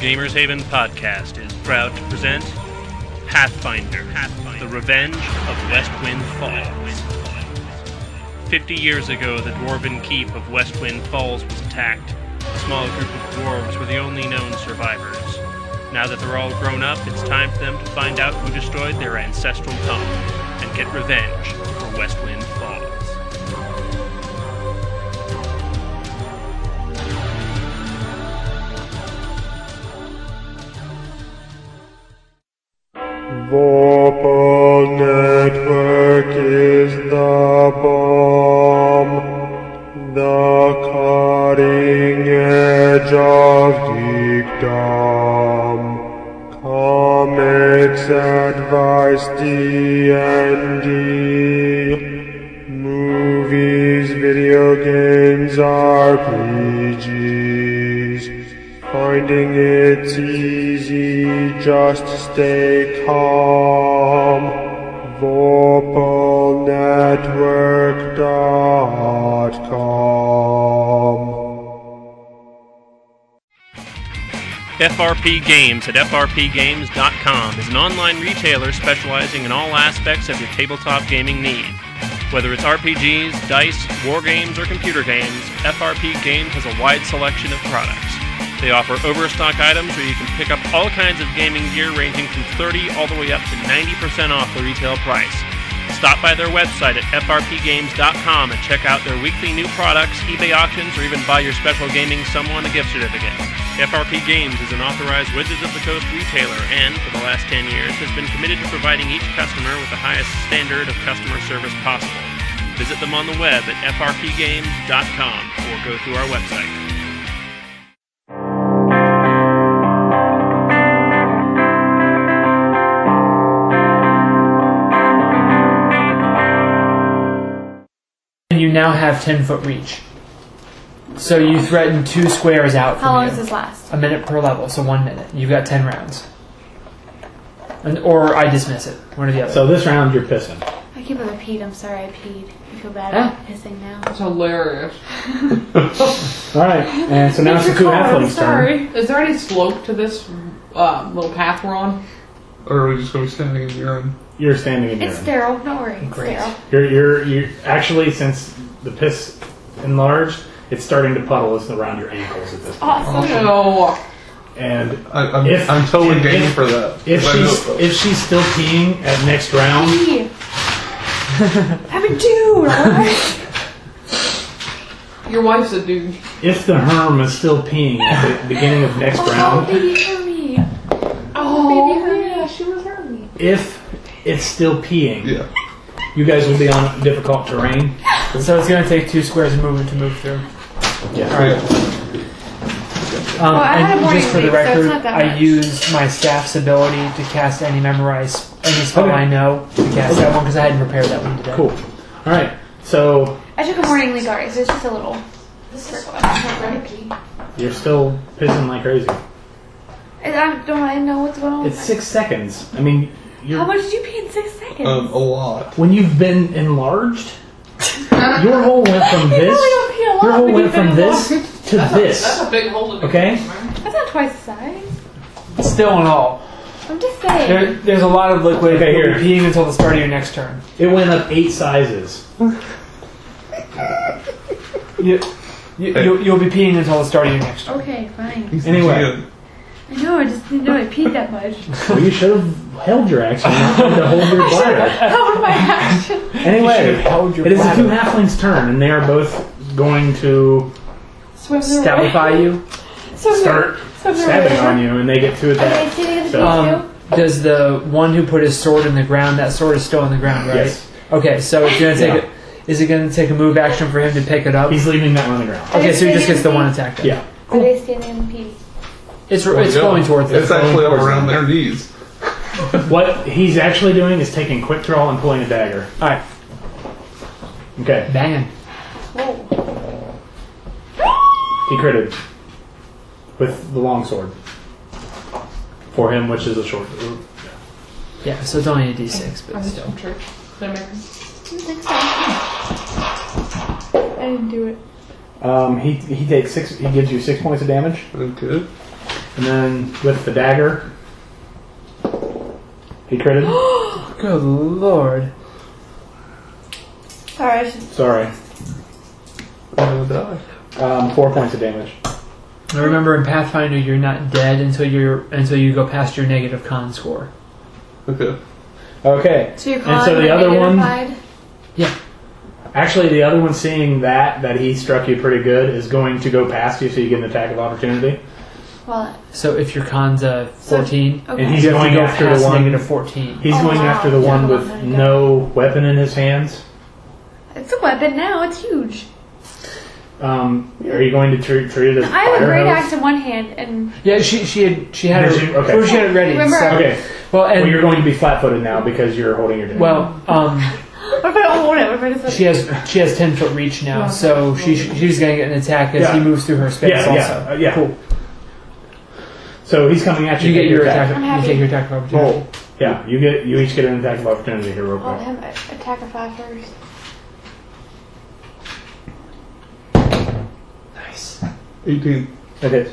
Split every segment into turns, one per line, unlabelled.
Gamers Haven podcast is proud to present Pathfinder, The Revenge of Westwind Falls. 50 years ago, the dwarven keep of Westwind Falls was attacked. A small group of dwarves were the only known survivors. Now that they're all grown up, it's time for them to find out who destroyed their ancestral home and get revenge for Westwind Falls.
Vorpal Network is the bomb, the cutting edge of geekdom. Comics, advice, D&D, movies, video games, RPGs. Finding it's easy, just stay calm. VorpalNetwork.com.
FRP Games at frpgames.com is an online retailer specializing in all aspects of your tabletop gaming need. Whether it's RPGs, dice, war games, or computer games, FRP Games has a wide selection of products. They offer overstock items where you can pick up all kinds of gaming gear ranging from 30 all the way up to 90% off the retail price. Stop by their website at frpgames.com and check out their weekly new products, eBay auctions, or even buy your special gaming someone a gift certificate. FRP Games is an authorized Wizards of the Coast retailer and, for the last 10 years, has been committed to providing each customer with the highest standard of customer service possible. Visit them on the web at frpgames.com or go through our website.
You now have 10-foot reach. So you threaten 2 squares out from
How long
you.
does this last?
A minute per level, so 1 minute. You've got 10 rounds. Or I dismiss it. One or the other.
So this round you're pissing.
I keep on peed. I'm sorry I peed. I feel bad
Huh?
about pissing now.
That's hilarious.
Alright, and so now it's the two halflings' turn.
Is there any slope to this little path we're on?
Or are we just going to be standing in urine?
You're standing in
It's
urine.
sterile. Don't worry. It's
Great.
sterile.
You're actually, since the piss enlarged, it's starting to puddle around your ankles at this point.
Awesome.
No.
And
I'm totally game for that.
if she's still peeing at next round,
Pee. I'm a dude, alright?
Your wife's a dude.
if the herm is still peeing at the beginning of next
Oh,
round,
baby Hermie.
Oh,
baby Hermie.
yeah, she was Hermie.
if it's still peeing,
Yeah.
you guys will be on difficult terrain.
So it's going to take 2 squares of movement to move through.
Yeah.
Alright.
I had a
And
morning
just for the
sleep, so it's
record,
not that
I
much.
used my staff's ability to cast any spell
Okay.
I know to cast that one because I hadn't prepared that one today.
Cool. Alright, so
I took a morning league already, so it's just a little.
you're still pissing like crazy.
Don't I know what's going on?
It's 6 seconds. I mean,
How much did you pee in 6 seconds?
A lot.
when you've been enlarged, your hole went from
You
this.
really don't pee a lot
Your hole
when
went
you've been
from this
enlarged.
to this.
That's a big hole to
Okay?
That's not twice the size.
Still in all.
I'm just saying.
There's a lot of liquid.
Okay,
You'll
here.
be peeing until the start of your next turn.
It went up 8 sizes.
You'll be peeing until the start of your next turn.
Okay, fine.
Anyway,
I know, I just didn't know I peed that much.
well, you should have held your action and not tried to hold your bladder.
How was my action?
Anyway,
held your
it is the
bladder.
two halflings' turn, and they are both going to
Swim their way.
Stoutify you.
start stabbing on you, and they get 2
Okay,
attacks.
see the
So,
other
Does the one who put his sword in the ground, that sword is still in the ground, right?
Yes.
Okay, so it's gonna take is it going to take a move action for him to pick it up?
He's leaving that one on the ground.
Okay, so he just gets the one attack then.
Yeah.
Are they standing in the pee?
It's going towards them.
It's actually up around their knees.
What he's actually doing is taking quick draw and pulling a dagger.
Alright,
Okay.
banging.
Whoa.
He critted with the longsword for him, which is a short.
Yeah, so it's only a d6, but still.
I'm sure. Did I make her?
I think so. I didn't do it.
He takes 6. He gives you 6 points of damage.
Okay.
And then with the dagger, he critted.
Good lord.
Alright.
Sorry.
I'm gonna die.
4 points of damage.
Now remember, in Pathfinder, you're not dead until you go past your negative con score.
Okay.
Okay.
So you're
And so the other one,
Yeah.
actually the other one seeing that he struck you pretty good is going to go past you so you get an attack of opportunity.
Well,
So if your con's 14,
okay.
And he's
you have to
going
go
after
past
the one.
negative 14.
He's
Oh,
going
wow.
after the
Yeah,
one
hold on,
with
let me go.
no weapon in his hands.
it's a weapon now. It's huge.
Are you going to treat it as
I have a
fire
great
hose?
axe in one hand, and
Yeah, she had
Did
it.
you? Okay.
She had it ready.
Remember-
so-
Okay.
well, and
Well, you're going to be flat-footed now because you're holding your dagger.
well,
what if I don't hold it? What if I just
she has 10-foot reach now, so she's going to get an attack as
Yeah.
he moves through her space.
Yeah,
also,
yeah.
Cool.
So he's coming at you.
You get
Make
your attack.
I'm
You
happy.
take your attack of opportunity.
Roll. Yeah, you each get an attack of opportunity here, real
I'll
quick.
have attack of 5 first.
Nice.
18.
It is.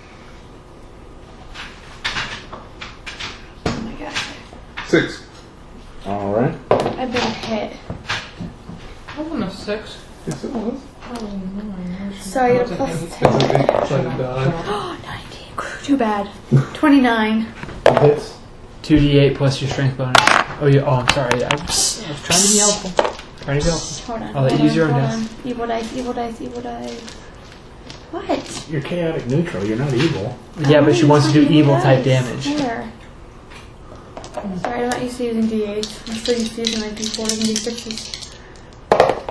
Oh my god.
6.
All right.
I've been hit.
That wasn't a 6.
Yes, it was.
So I get a plus 10.
It's an 8. So I didn't die.
Oh, 19. Too bad. 29.
It hits.
2d8 plus your strength bonus. Oh yeah. Oh, I'm sorry. I was trying to be helpful. Trying to be helpful.
Hold on.
I'll let you use your own
hold
dice.
on. Evil dice, evil dice, evil dice. What?
You're chaotic neutral. You're not evil.
Yeah, but she wants to do
Evil
evil type
dice.
damage.
Where? Sorry, I'm not used to using D8s. I'm still used to using like D4s and D6s.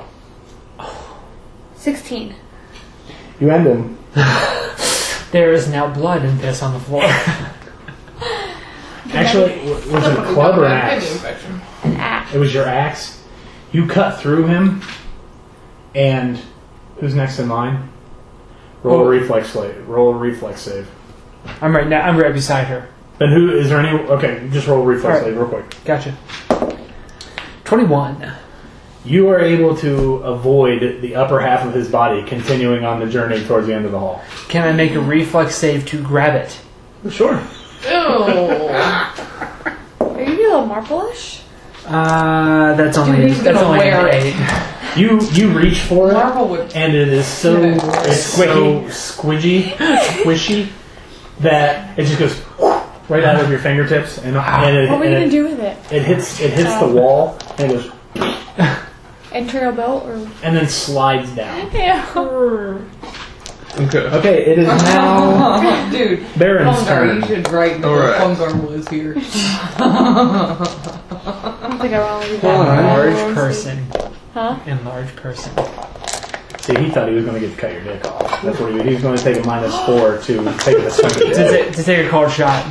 16.
You end him.
There is now blood and piss on the floor.
Actually, was it a club or an axe?
Infection.
An axe.
It was your axe. You cut through him, and who's next in line? Roll a reflex save. Roll a reflex save.
I'm right beside her.
Then who is there any? Okay, just roll a reflex
All right.
save real quick.
Gotcha. 21.
You are able to avoid the upper half of his body continuing on the journey towards the end of the hall.
Can I make a reflex save to grab it?
Sure.
Ew.
Are you a little marble-ish?
That's only
Dude, he's
that's
gonna
only
wear
an
it.
8.
You reach for it,
Marvel would.
and it is so squishy that it just goes right out of your fingertips, and
What were you
and
gonna do with it?
it hits the wall, and it goes
Enter a belt or?
and then slides down.
Yeah.
Okay.
Okay, it is now
Dude.
Baron's
Fungar, you
turn.
should write that
Alright.
Fungar was here.
I don't think I want to leave that.
Enlarged person.
Huh?
Enlarged person.
See, he thought he was going to get to cut your dick off. That's what he was going to take a -4 to take a swing.
To take a cold shot.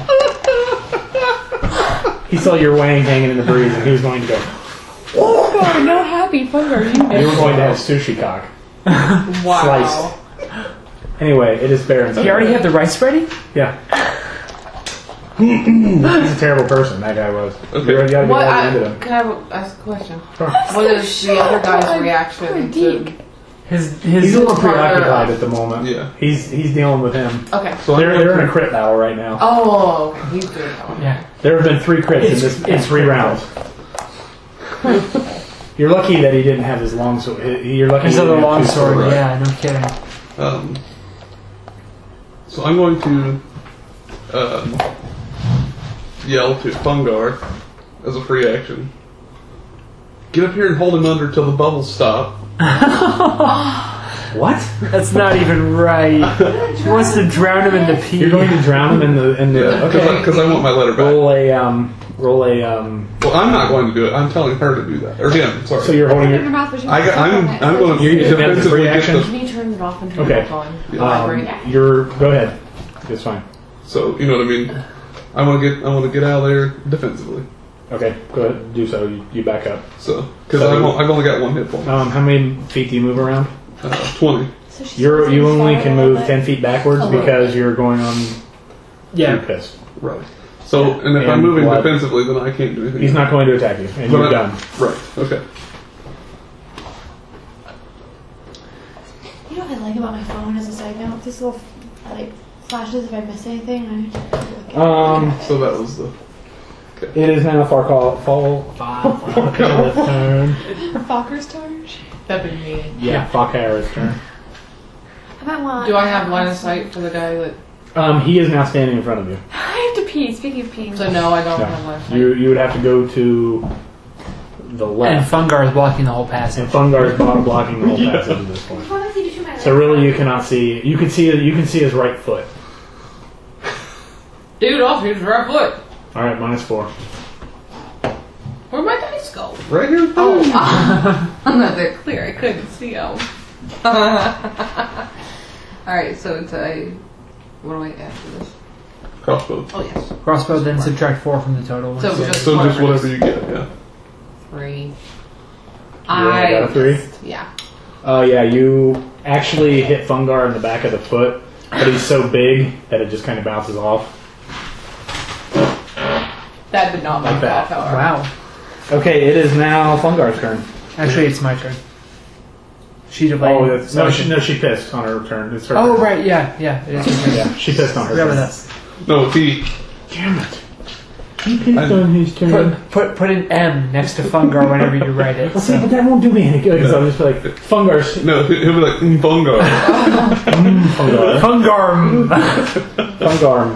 He saw your wang hanging in the breeze, and he was going to go.
Oh, no happy Fungar, you
You were going to have sushi cock
Wow.
sliced. Anyway, it is Baron's
You
turn.
already have the rice ready?
Yeah. He's a terrible person, that guy was.
Okay.
You gotta
What?
get right into him.
Can I ask a question?
Sure.
What is the other guy's reaction to?
His
He's a little
partner-
preoccupied at the moment.
Yeah.
He's dealing with him.
Okay.
So
They're in a crit battle right now.
Oh, he's good.
yeah.
There have been 3 crits in 3 rounds. You're lucky that he didn't have his long sword. You're lucky.
His
he
other
didn't have
long
2
sword.
swords.
Yeah, no kidding.
So I'm going to yell to Fungar as a free action. Get up here and hold him under till the bubbles stop.
What?
That's not even right. He wants to drown him in the pee.
You're going to drown him in the.
Yeah,
Okay.
because I want my letter back.
Roll a
Well, I'm not going to do it. I'm telling her to do that, or him. Sorry.
So you're holding
Open your
your.
mouth, but you
I'm going to
You're using that as a
defensively
free
get
action?
the.
Can you turn it off and turn
Okay.
it back on?
You're. Go ahead. It's fine.
So you know what I mean. I want to get out of there defensively.
Okay. Go ahead. Do so. You back up.
So because
So-
I've only got 1 hit point.
How many feet do you move around?
20.
So she's
You
supposed to
only
fly
can
a
move
little
10
bit.
feet backwards because you're going on.
Yeah.
You're pissed.
Right. So and if I'm
And
moving
blood.
defensively, then I can't do anything.
He's not going to attack you, and
But
you're
I-
done.
Right. Okay.
You know what I like about my phone as a side note? This little like flashes if I missed anything.
So that was the.
It is now Falker's turn.
Falker's turn?
That'd be me.
Yeah, Falker's turn.
I might want.
Do I have line of sight for the guy that?
He is now standing in front of you.
I have to pee. Speaking of peeing.
So no, I don't
No.
have line of sight.
You would have to go to the
And
left.
Fungar is blocking the whole passage.
And Fungar is blocking the whole passage at this point. So really, you cannot see. You can see his right foot.
Dude, off his right foot.
All right, -4.
Where'd my dice go?
Right here.
Oh, I'm not that clear. I couldn't see them. Alright, so it's a. What do I add for this?
Crossbow.
Oh, yes.
Crossbow, then subtract 4 from the total.
So just
So just whatever you get, yeah.
3.
I got a 3.
Yeah.
Oh yeah, you actually hit Fungar in the back of the foot, but he's so big that it just kind of bounces off.
That did not
Like
make
that.
that, however.
Wow.
Okay, it is now Fungar's turn.
Actually, it's my turn. Sheet of
Oh,
lane.
that's, no, she pissed on her turn. It's her
Oh,
turn.
right, yeah. It is my turn.
Yeah, she pissed on her
Forgot
turn.
about that.
No, he.
Damn it. He pissed on his turn.
Put an M next to Fungar whenever you write it.
See, but that won't do me any good because I'll just be like, Fungar's.
No, he'll be like, Bungar.
Fungar.
Fungar.
Fungar.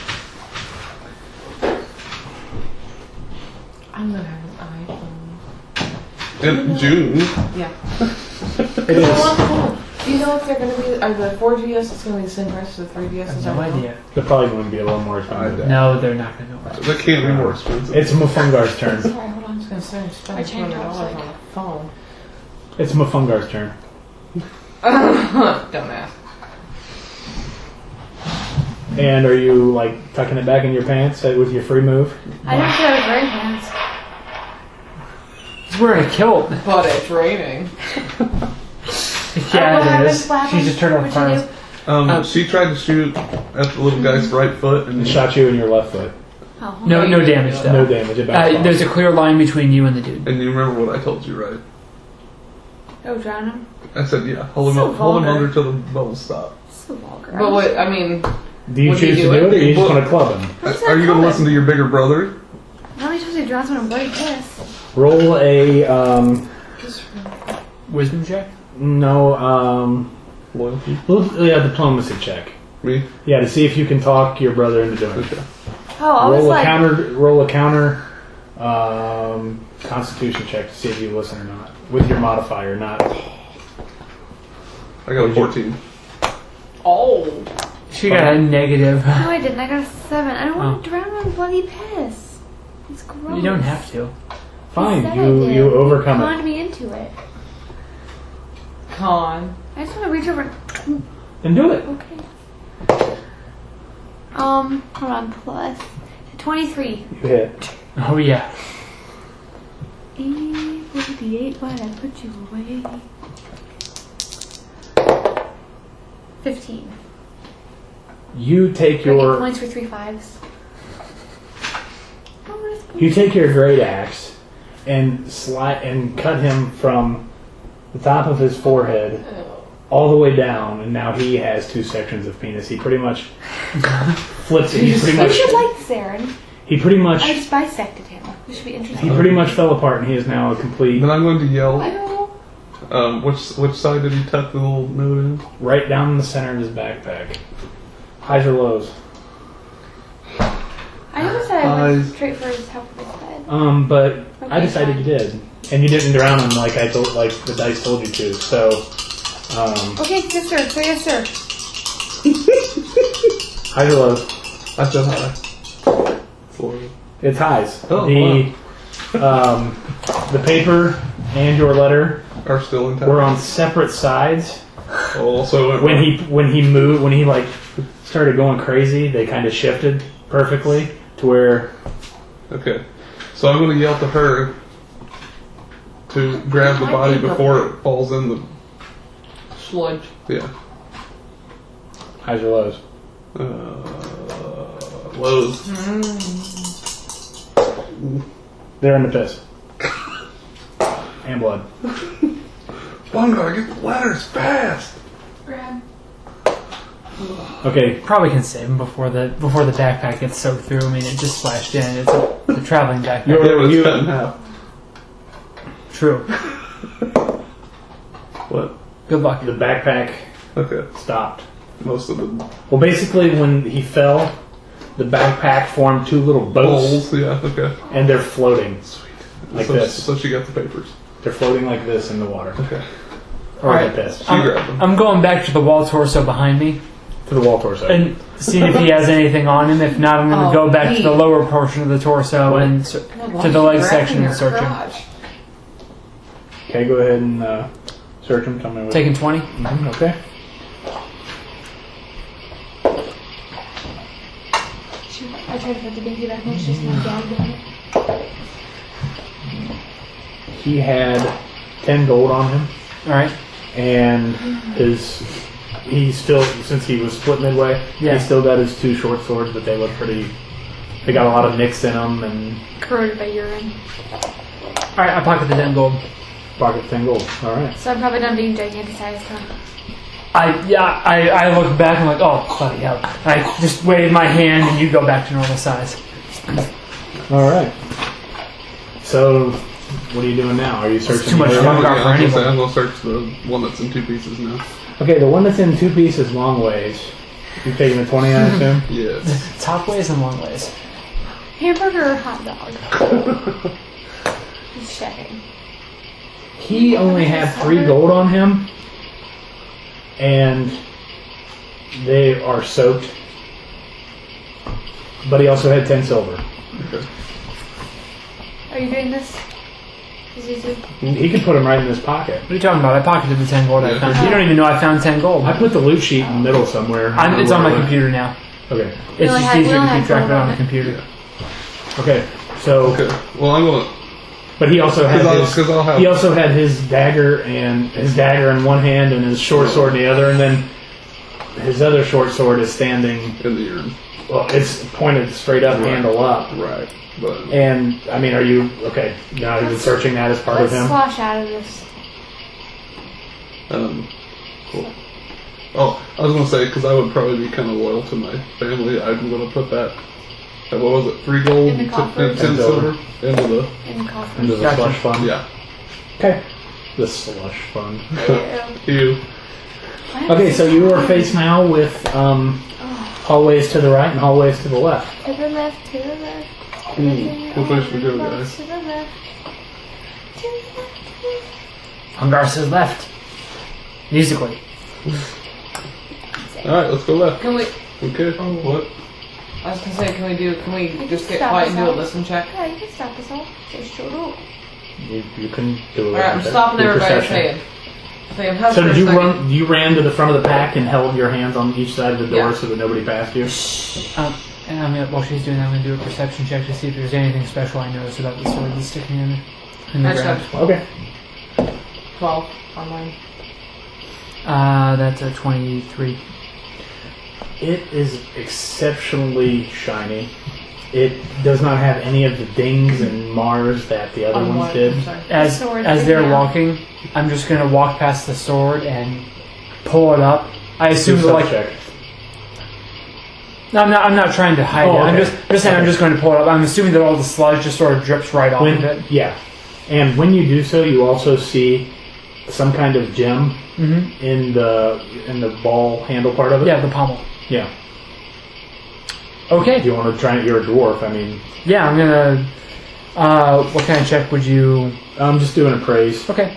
I'm gonna have an iPhone.
In June.
Yeah.
It is.
Do you know if they're gonna be. Are the 4GS is gonna be the same price as the 3GS?
I have no idea.
They're probably going to be a little more expensive.
No, they're not going to go.
That can't be more expensive.
It's Mufungar's turn.
Sorry, hold on. I was gonna say I'm
I
spending
changed
$200
website.
on a phone.
It's Mufungar's turn.
Dumbass.
And are you like tucking it back in your pants with your free move?
I don't feel like wearing pants.
He's wearing a kilt.
But it's raining.
Yeah, it is. She just turned off
What'd you
cars.
do?
She tried to shoot at the little guy's right foot and
And shot you in your left foot.
Oh,
No damage though.
No damage. It bounced off.
There's a clear line between you and the dude.
And you remember what I told you, right?
Oh, drown him.
I said, yeah, hold him
So
up, hold him
vulgar.
under till the bubbles stop.
So vulgar.
But what, I mean.
Do you
What do you
choose to
do?
do it, or are you just
Well-
going to club him?
What's
Are you
that
going to
called?
listen to your bigger brother?
How many times do you drown someone and bloody piss?
Roll a
Wisdom check?
Loyalty?
diplomacy check.
Me?
Yeah, to see if you can talk your brother into doing it.
Okay.
Oh, I was
Roll a
like,
counter Constitution check to see if you listen or not with your modifier. Not
I got a 14.
Oh.
She got a negative.
no, I didn't. I got a 7. I don't want to drown on bloody piss. It's gross.
You don't have to.
fine.
Said I
You
did.
you overcome
Conned
it.
me into it.
Con.
I just want to reach over.
Then do it.
Okay. Hold on. Plus 23.
You hit.
Oh yeah.
48. Why'd I put you away? 15.
You take
Do I get
your
points for 3 5s? Oh, what is
you take your great axe and cut him from the top of his forehead all the way down, and now he has 2 sections of penis. He pretty much flips it. He pretty
You
much
should like this, Aaron.
he pretty
I
much
just bisected him. This should be interesting.
he pretty much fell apart, and he is now a complete
Then I'm going to yell,
I know.
which side did he tuck the little note in?
right down the center of his backpack. Highs or lows?
I noticed that I went
Eyes.
straight for his top of his head.
But I
Okay,
decided
fine.
you did, and you didn't drown him like I told, like the dice told you to. So,
Okay, yes sir. So yes sir.
highs or lows?
I said hi. Florida.
It's highs.
Oh,
The paper and your letter
Are still intact.
were on separate sides.
Also,
When he moved, when he like started going crazy, they kind of shifted perfectly to where
Okay. So I'm going to yell to her to grab the body before it falls in the.
Sludge.
Yeah.
highs or lows.
Lows.
They're in the piss and blood.
Bungar, get the letters fast!
Grab.
Okay.
Probably can save him before the backpack gets soaked through. I mean, it just splashed in. It's a traveling backpack.
Yeah, but it's cut in half.
True.
What?
Good luck.
The backpack
Okay.
stopped.
Most of the
Well, basically, when he fell, the backpack formed two little boats,
bowls. Yeah. Okay.
and they're floating like
so,
this.
So she got the papers.
They're floating like this in the water.
Okay.
Or
Alright.
like this.
She grabbed them.
I'm going back to the wall torso behind me
To the wall torso.
and seeing if he has anything on him. If not, I'm going to
Oh,
go back to
neat.
the lower portion of the torso and to the leg section and search him.
Okay, go ahead and search him. Tell me what.
Taking 20.
Okay.
I tried to put the binky back in, it's just my dog doing it.
He had 10 gold on him,
All right.
and he still, since he was split midway,
Yeah.
he still got his two short swords, but they look pretty. They got a lot of nicks in them and
Corroded by urine.
All right. I pocket the 10 gold.
pocket 10 gold. All right.
So I'm probably done being giganticized, huh?
I look back and I'm like, oh, bloody hell. I just wave my hand and you go back to normal size.
All right. So, what are you doing now? Are you searching?
too much
the
fun.
area?
Got for
I'm
anyone.
gonna search the one that's in 2 pieces now.
Okay, the one that's in 2 pieces long ways. You taking the 20, I assume?
Yes.
Top ways and long ways.
Hamburger or hot dog? Just checking.
He only had 3 gold on him, and they are soaked. But he also had 10 silver.
Okay.
Are you doing this? Is easy.
He could put them right in his pocket.
What are you talking about? I pocketed the 10 gold I
Yeah.
found. You don't even know I found 10 gold.
I put the loot sheet in the middle somewhere.
It's on my
Wherever.
computer now.
Okay.
It's
only
just
had- we
easier to
only
keep
had
track of it
gold
on
on
the
it.
computer.
Okay. So,
Okay. Well, I'm gonna.
but he also had
Because I'll have.
he also had his dagger in one hand and his short sword in the other, and then his other short sword is standing.
in the urine.
Well, it's pointed straight up,
Right.
handle up.
Right. But
And I mean, are you okay? Now you've been searching that as part of
Let's
him.
slosh out of this.
cool. Oh, I was gonna say because I would probably be kind of loyal to my family. I'm gonna put that. What was it? 3 gold,
In the coffers.
10 silver into the.
In the coffers.
Into the
Gotcha.
slush fund.
Yeah.
Okay. The slush fund.
Ew.
You.
Okay, so you are faced now with hallways to the right and hallways to the left.
To the left, to the left.
Which way should we go, guys?
To the left. To the left.
Hungar says left. Musically.
All right, let's go left.
Can we?
Okay. What?
I was gonna say, can we just get
Stop
quiet and
us
do a
all.
listen check?
Yeah, you can stop us all. Just shut up.
You can do it.
All right, I'm stopping everybody saying.
So did you run? You ran to the front of the pack and held your hands on each side of the door
Yeah.
so that nobody passed you.
And while she's doing that, I'm going to do a perception check to see if there's anything special I notice about the sword that's sticking in the
I just
ground.
have 12.
Okay.
12 on mine.
That's a 23.
It is exceptionally shiny. It does not have any of the dings and mars that the other
On
ones
what?
did.
I'm sorry.
As
Sword
they're
down.
walking, I'm just going to walk past the sword and pull it up. I
Do
assume
a
that, like,
check.
no, I'm not trying to hide
Oh,
it. I'm
okay.
just saying I'm
Okay.
just going to pull it up. I'm assuming that all the sludge just sort of drips right off of it.
Yeah. And when you do so, you also see some kind of gem
Mm-hmm.
in the ball handle part of it.
Yeah, the pommel.
Yeah.
Okay.
Do you want to try it? You're a dwarf. I mean,
Yeah, I'm gonna. What kind of check would you?
I'm just doing appraise.
Okay.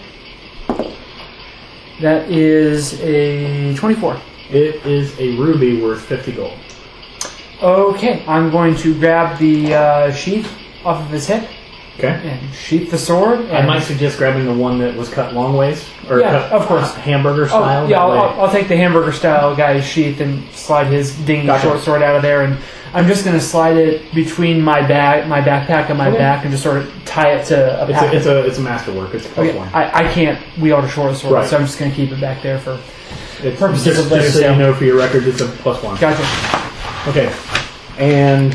That is a 24.
It is a ruby worth 50 gold.
Okay, I'm going to grab the sheath off of his hip
Okay.
and sheath the sword.
I
And
might suggest grabbing the one that was cut long ways, or
Yeah,
cut
of course.
hamburger style.
Oh, yeah,
that way.
I'll take the hamburger style guy's sheath and slide his dingy
Gotcha.
short sword out of there, and I'm just going to slide it between my backpack and my
Okay.
back, and just sort of tie it to a pack.
It's a masterwork. It's a plus
Okay,
one.
I can't wield a short sword,
Right.
so I'm just going to keep it back there for
It's
purposes
just,
of later
just so
sale.
you know for your record, it's a plus one.
Gotcha.
Okay, and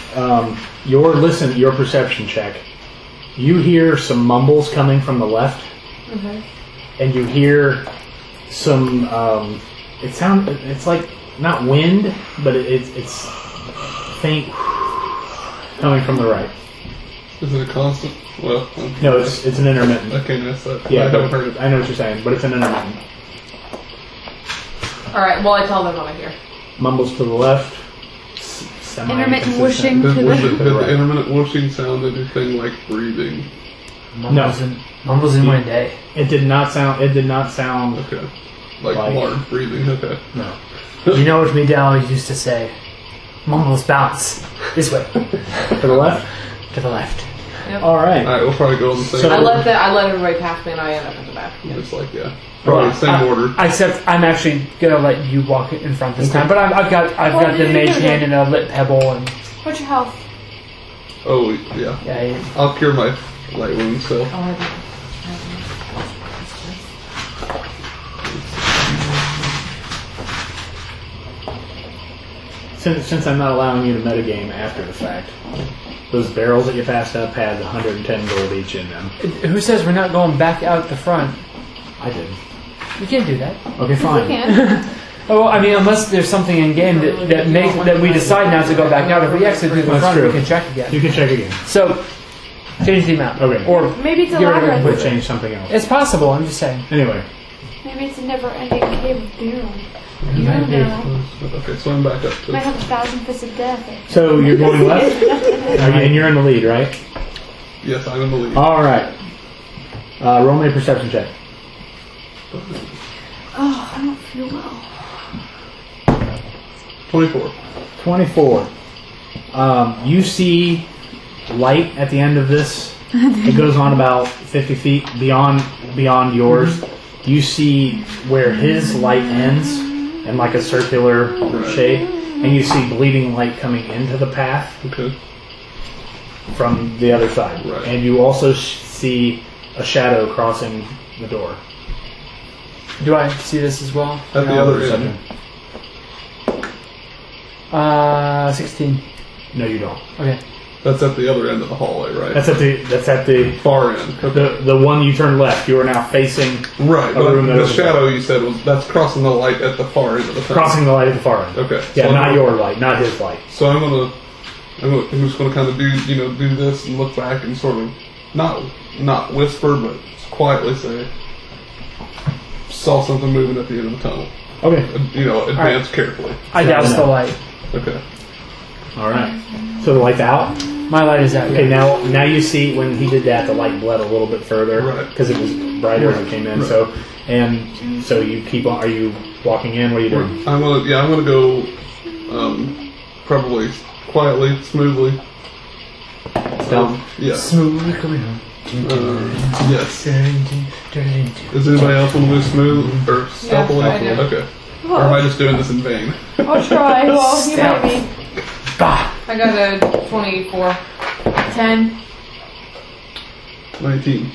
your perception check. You hear some mumbles coming from the left, and you hear some. It's like not wind, but it's faint coming from the right.
Is it a constant? Well,
No, it's an intermittent.
I can't ask that.
Yeah,
I haven't heard it.
I know what you're saying, but it's an intermittent.
Alright, well, I tell them what I hear.
Mumbles to the left.
Intermittent
Semi-consistent.
whooshing.
Did,
To
did
the-
the intermittent whooshing sound anything like breathing?
Mumbles in my day.
It did not sound.
Okay. Like
Like-
large breathing, okay.
No.
You know what me always used to say? Mumbles bounce. This way.
To the left.
To the left.
All right.
Alright, we'll probably go in the same
So-
I
order.
let everybody pass me and I end up at the back.
It's like, yeah. Probably the same order.
Except I'm actually gonna let you walk in front this time. But I've got
What
the
did you
mage
do
hand
then?
and a lit pebble and
What's your health?
Oh, yeah.
yeah.
I'll cure my light wound, so.
Oh, I do.
Since I'm not allowing you to metagame after the fact, those barrels that you passed up had 110 gold each in them.
Who says we're not going back out the front?
I did.
You can't do that.
Okay, fine.
You can.
Oh, I mean, unless there's something in game that we decide not to go back out. If we exit through the
That's
front,
true.
we can check again.
You can check again.
So, change the map.
Okay.
Or
Maybe it's a
get rid of
labyrinth.
We'll
it.
change something else.
It's possible. I'm just saying.
Anyway,
Maybe it's a never-ending cave of doom. You
might
don't
be.
know.
Okay, so I'm back up
Might
to.
have 1,000 fists of death.
so you're going left, and you're in the lead, right?
Yes, I'm in the lead.
All right. Roll me a perception check.
Oh, I don't feel well.
24.
24. You see light at the end of this. It goes on about 50 feet beyond yours. You see where his light ends in like a circular shape, and you see bleeding light coming into the path
Okay.
from the other side.
Right.
And you also see a shadow crossing the door.
Do I see this as well?
At the other end.
16.
No, you don't.
Okay.
That's at the other end of the hallway, right?
That's at the
far end. Okay.
the one you turn left. You are now facing
Right,
a
but
room that
the
opens
shadow you said was that's crossing the light at the far end of the tunnel.
crossing the light at the far end.
Okay.
Yeah,
so
not
I'm,
your light, not his light.
So I'm just gonna kind of do this and look back and sort of not whisper, but quietly say, saw something moving at the end of the tunnel.
Okay.
Advance carefully.
I doused the light.
Okay.
All right. So the light's out.
My light is out.
Okay.
Yeah.
Now you see when he did that, the light bled a little bit further
Right.
because it was brighter as it came in.
Right.
So you keep on. Are you walking in? What are you doing?
I'm gonna go probably quietly, smoothly. Yeah.
Smooth coming on.
Yes. Is anybody else want to move smooth or stealthily?
I do.
Okay. Or am I just doing this in vain?
I'll try. Well, you might be.
Bah!
I got a 24.
10.
19.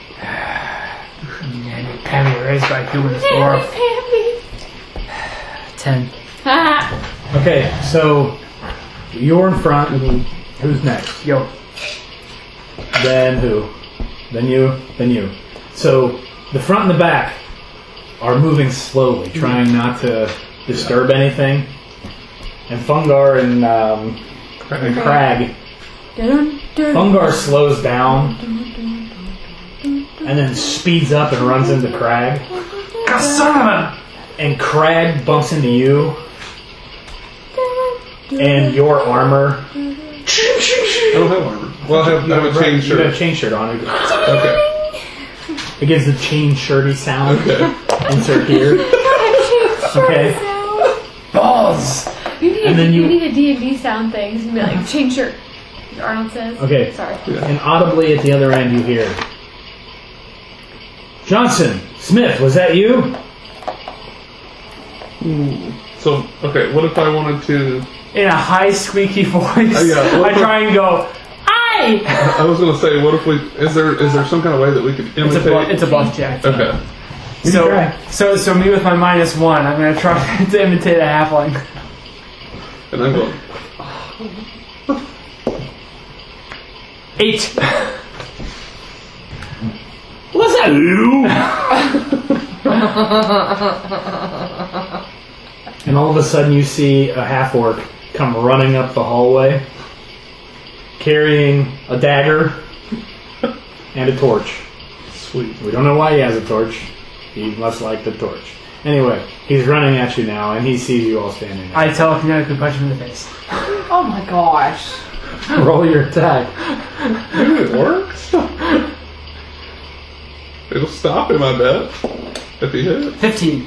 Pammy raised by doing this for
Pammy.
10.
Ha!
Okay. So you're in front. Who's next?
Yo.
Then who? Then you. Then you. So the front and the back are moving slowly, trying not to disturb anything. And Fungar and Crag.
Dun, dun.
Fungar slows down and then speeds up and runs into Crag. And Crag bumps into you. And your armor.
I don't have armor. Well, I have a chain
You have a
shirt.
chain shirt on.
Okay.
It gives the chain shirty sound.
Okay.
Insert here. Okay.
Balls!
You need,
And then
you
you-
need a D&D sound thing. It's gonna be like, change shirt. As Arnold says.
Okay.
Sorry.
And audibly at the other end you hear, Johnson, Smith, was that you?
So, okay, what if I wanted to...
In a high squeaky voice,
yeah,
I try and go, "Aye!"
I was going to say, what if we... Is there some kind of way that we could imitate...
It's a bluff check.
Okay.
So me with my -1, I'm gonna try to imitate a halfling.
And I'm going...
8.
Was that you? And And all of a sudden you see a half-orc come running up the hallway, carrying a dagger and a torch.
Sweet.
We don't know why he has a torch. He must like the torch. Anyway, he's running at you now, and he sees you all standing there.
I telekinetically punch him in the face.
Oh my gosh.
Roll your attack.
Dude, it works. It'll stop him, I bet. If he hits.
15.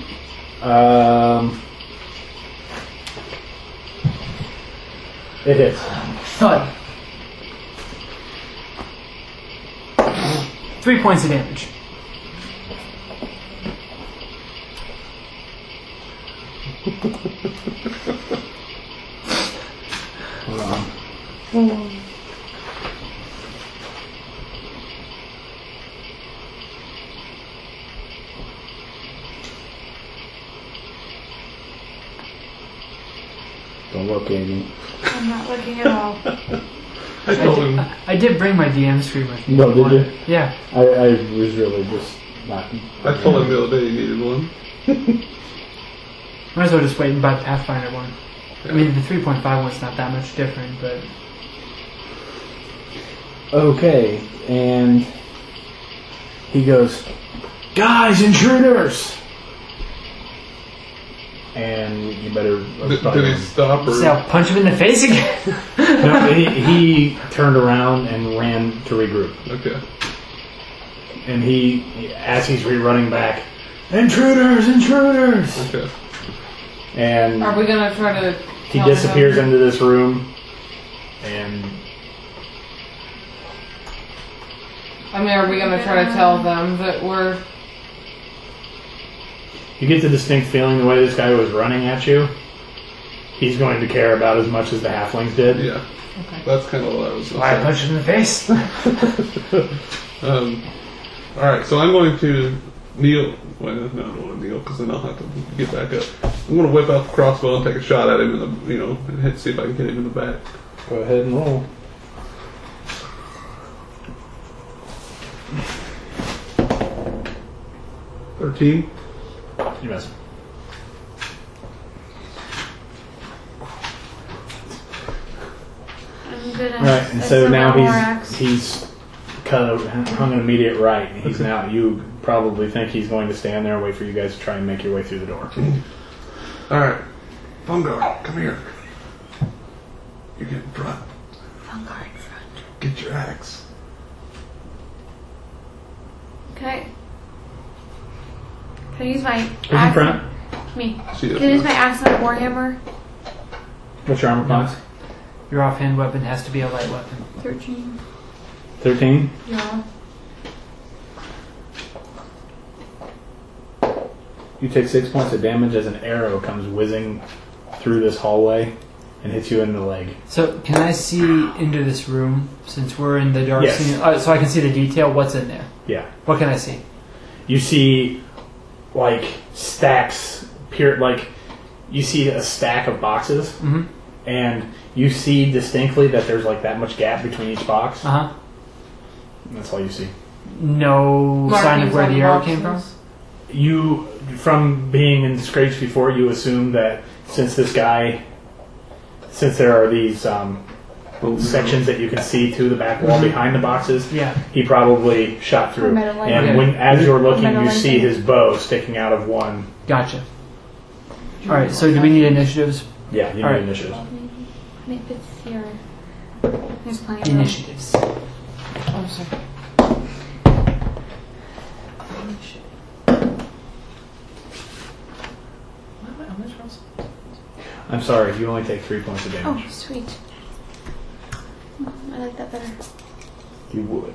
It hits.
Thud. 3 points of damage.
Hold on. Don't look, Amy.
I'm not looking at all.
I told him.
I did bring my DM screen with me.
No, did you?
Yeah.
I was really just not.
I told him the other day he needed one.
Might as well just wait and buy the Pathfinder one. I mean, the 3.5 one's not that much different, but...
Okay, and he goes, "Guys, intruders!" And you better.
Did he stop or?
So I'll punch him in the face again.
No, he turned around and ran to regroup.
Okay.
And he, as he's rerunning back, "Intruders! Intruders!"
Okay.
And
Are we gonna try to?
he
tell
disappears
them?
into this room, and
I mean, are we gonna try to tell them that we're?
you get the distinct feeling the way this guy was running at you, he's going to care about as much as the halflings did.
Yeah.
Okay.
That's kind of what I was.
Why I punch him in the face?
All right, so I'm going to kneel. Well, no, I don't want to kneel because then I'll have to get back up. I'm going to whip out the crossbow and take a shot at him in the, and see if I can hit him in the back.
Go ahead and roll.
$13.
You miss.
I'm gonna.
All right, and
I
so
still
now
got more axe.
he's kind of hung an immediate right. He's now. You probably think he's going to stand there and wait for you guys to try and make your way through the door.
All right. Fungar, come here. You get in front.
Fungar in front.
Get your axe.
Can I use my
Who's in
axe?
front?
Me.
She is.
Can I use my axe on a warhammer?
What's your armor class?
Your offhand weapon has to be a light weapon.
13.
13.
Yeah.
You take 6 points of damage as an arrow comes whizzing through this hallway and hits you in the leg.
So, can I see into this room, since we're in the dark
Yes.
scene? So I can see the detail, what's in there?
Yeah.
What can I see?
You see, like, stacks, you see a stack of boxes,
Mm-hmm.
and you see distinctly that there's, like, that much gap between each box.
Uh-huh.
That's all you see.
No sign of
Markings
where
on
the arrow came from?
boxes?
You, from being in Scrapes before, you assume that since there are these sections that you can see through the back wall behind the boxes,
Yeah.
he probably shot through.
Metal leg.
And
Okay.
as you're looking,
Metal
you
leg
see
thing.
his bow sticking out of one.
Gotcha. Alright, so do we need initiatives?
Yeah, you need
Alright.
initiative.
Maybe it's here. There's plenty of room.
Initiatives.
Oh, sorry.
I'm sorry, you only take 3 points of damage.
Oh, sweet. I like that better.
You would.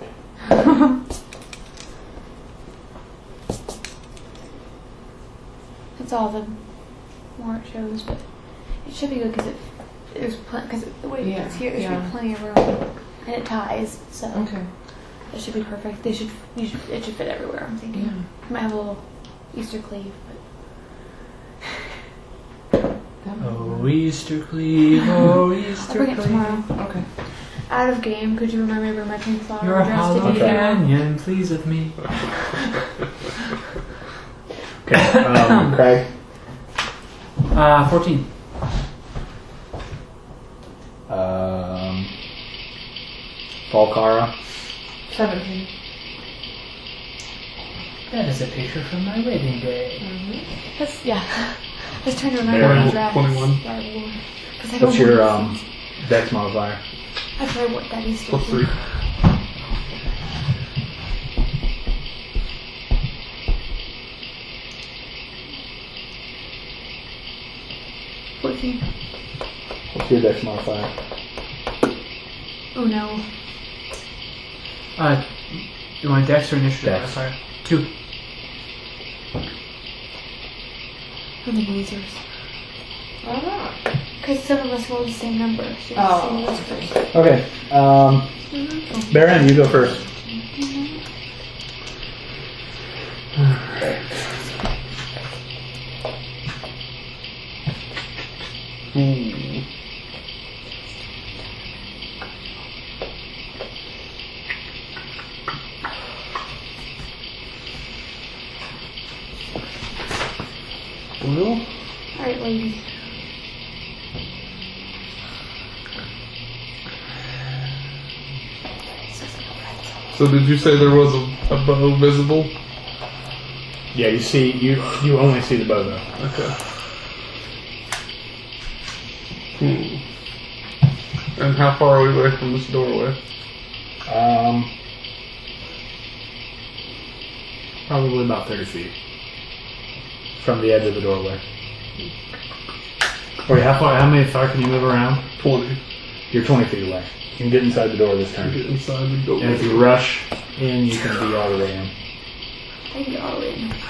That's all the more it shows, but it should be good because because the way
Yeah,
it's here, there should
yeah.
be plenty of room, and it ties, so
Okay.
it should be perfect. It should fit everywhere. I'm thinking.
Yeah.
Might have a little Easter cleave,
Oh, Easter Cleave, oh,
but I'll
Easter
bring it
Cleave.
tomorrow.
Okay.
Out of game, could you remind me to bring my pink flower
Your
dress
hollow
to be
canyon pleaseth me.
Okay, Craig.
14.
Volcara.
17.
That is a picture from my wedding day.
That's, yeah. I was trying to remember these rabbits.
21.
that I wore. 'Cause I
What's
don't
your
want
dex modifier?
That's what I wore that Easter.
Plus 3.
What's your dex modifier?
Oh no.
You want dex or initiative?
Dex.
Modifier? 2.
I'm the losers.
Why not?
Because some of us rolled the same number. So
Oh.
the same losers.
Okay. Baron, you go first. Blue?
Alright, ladies.
So did you say there was a bow visible?
Yeah, you see, you only see the bow though.
Okay. And how far are we away from this doorway?
Probably about 30 feet from the edge of the doorway. Wait, how many far can you move around?
20.
You're 20 feet away. You can get inside the door this turn.
Get inside the door.
And if you rush in, you can be all the way in.
I can get all the way in the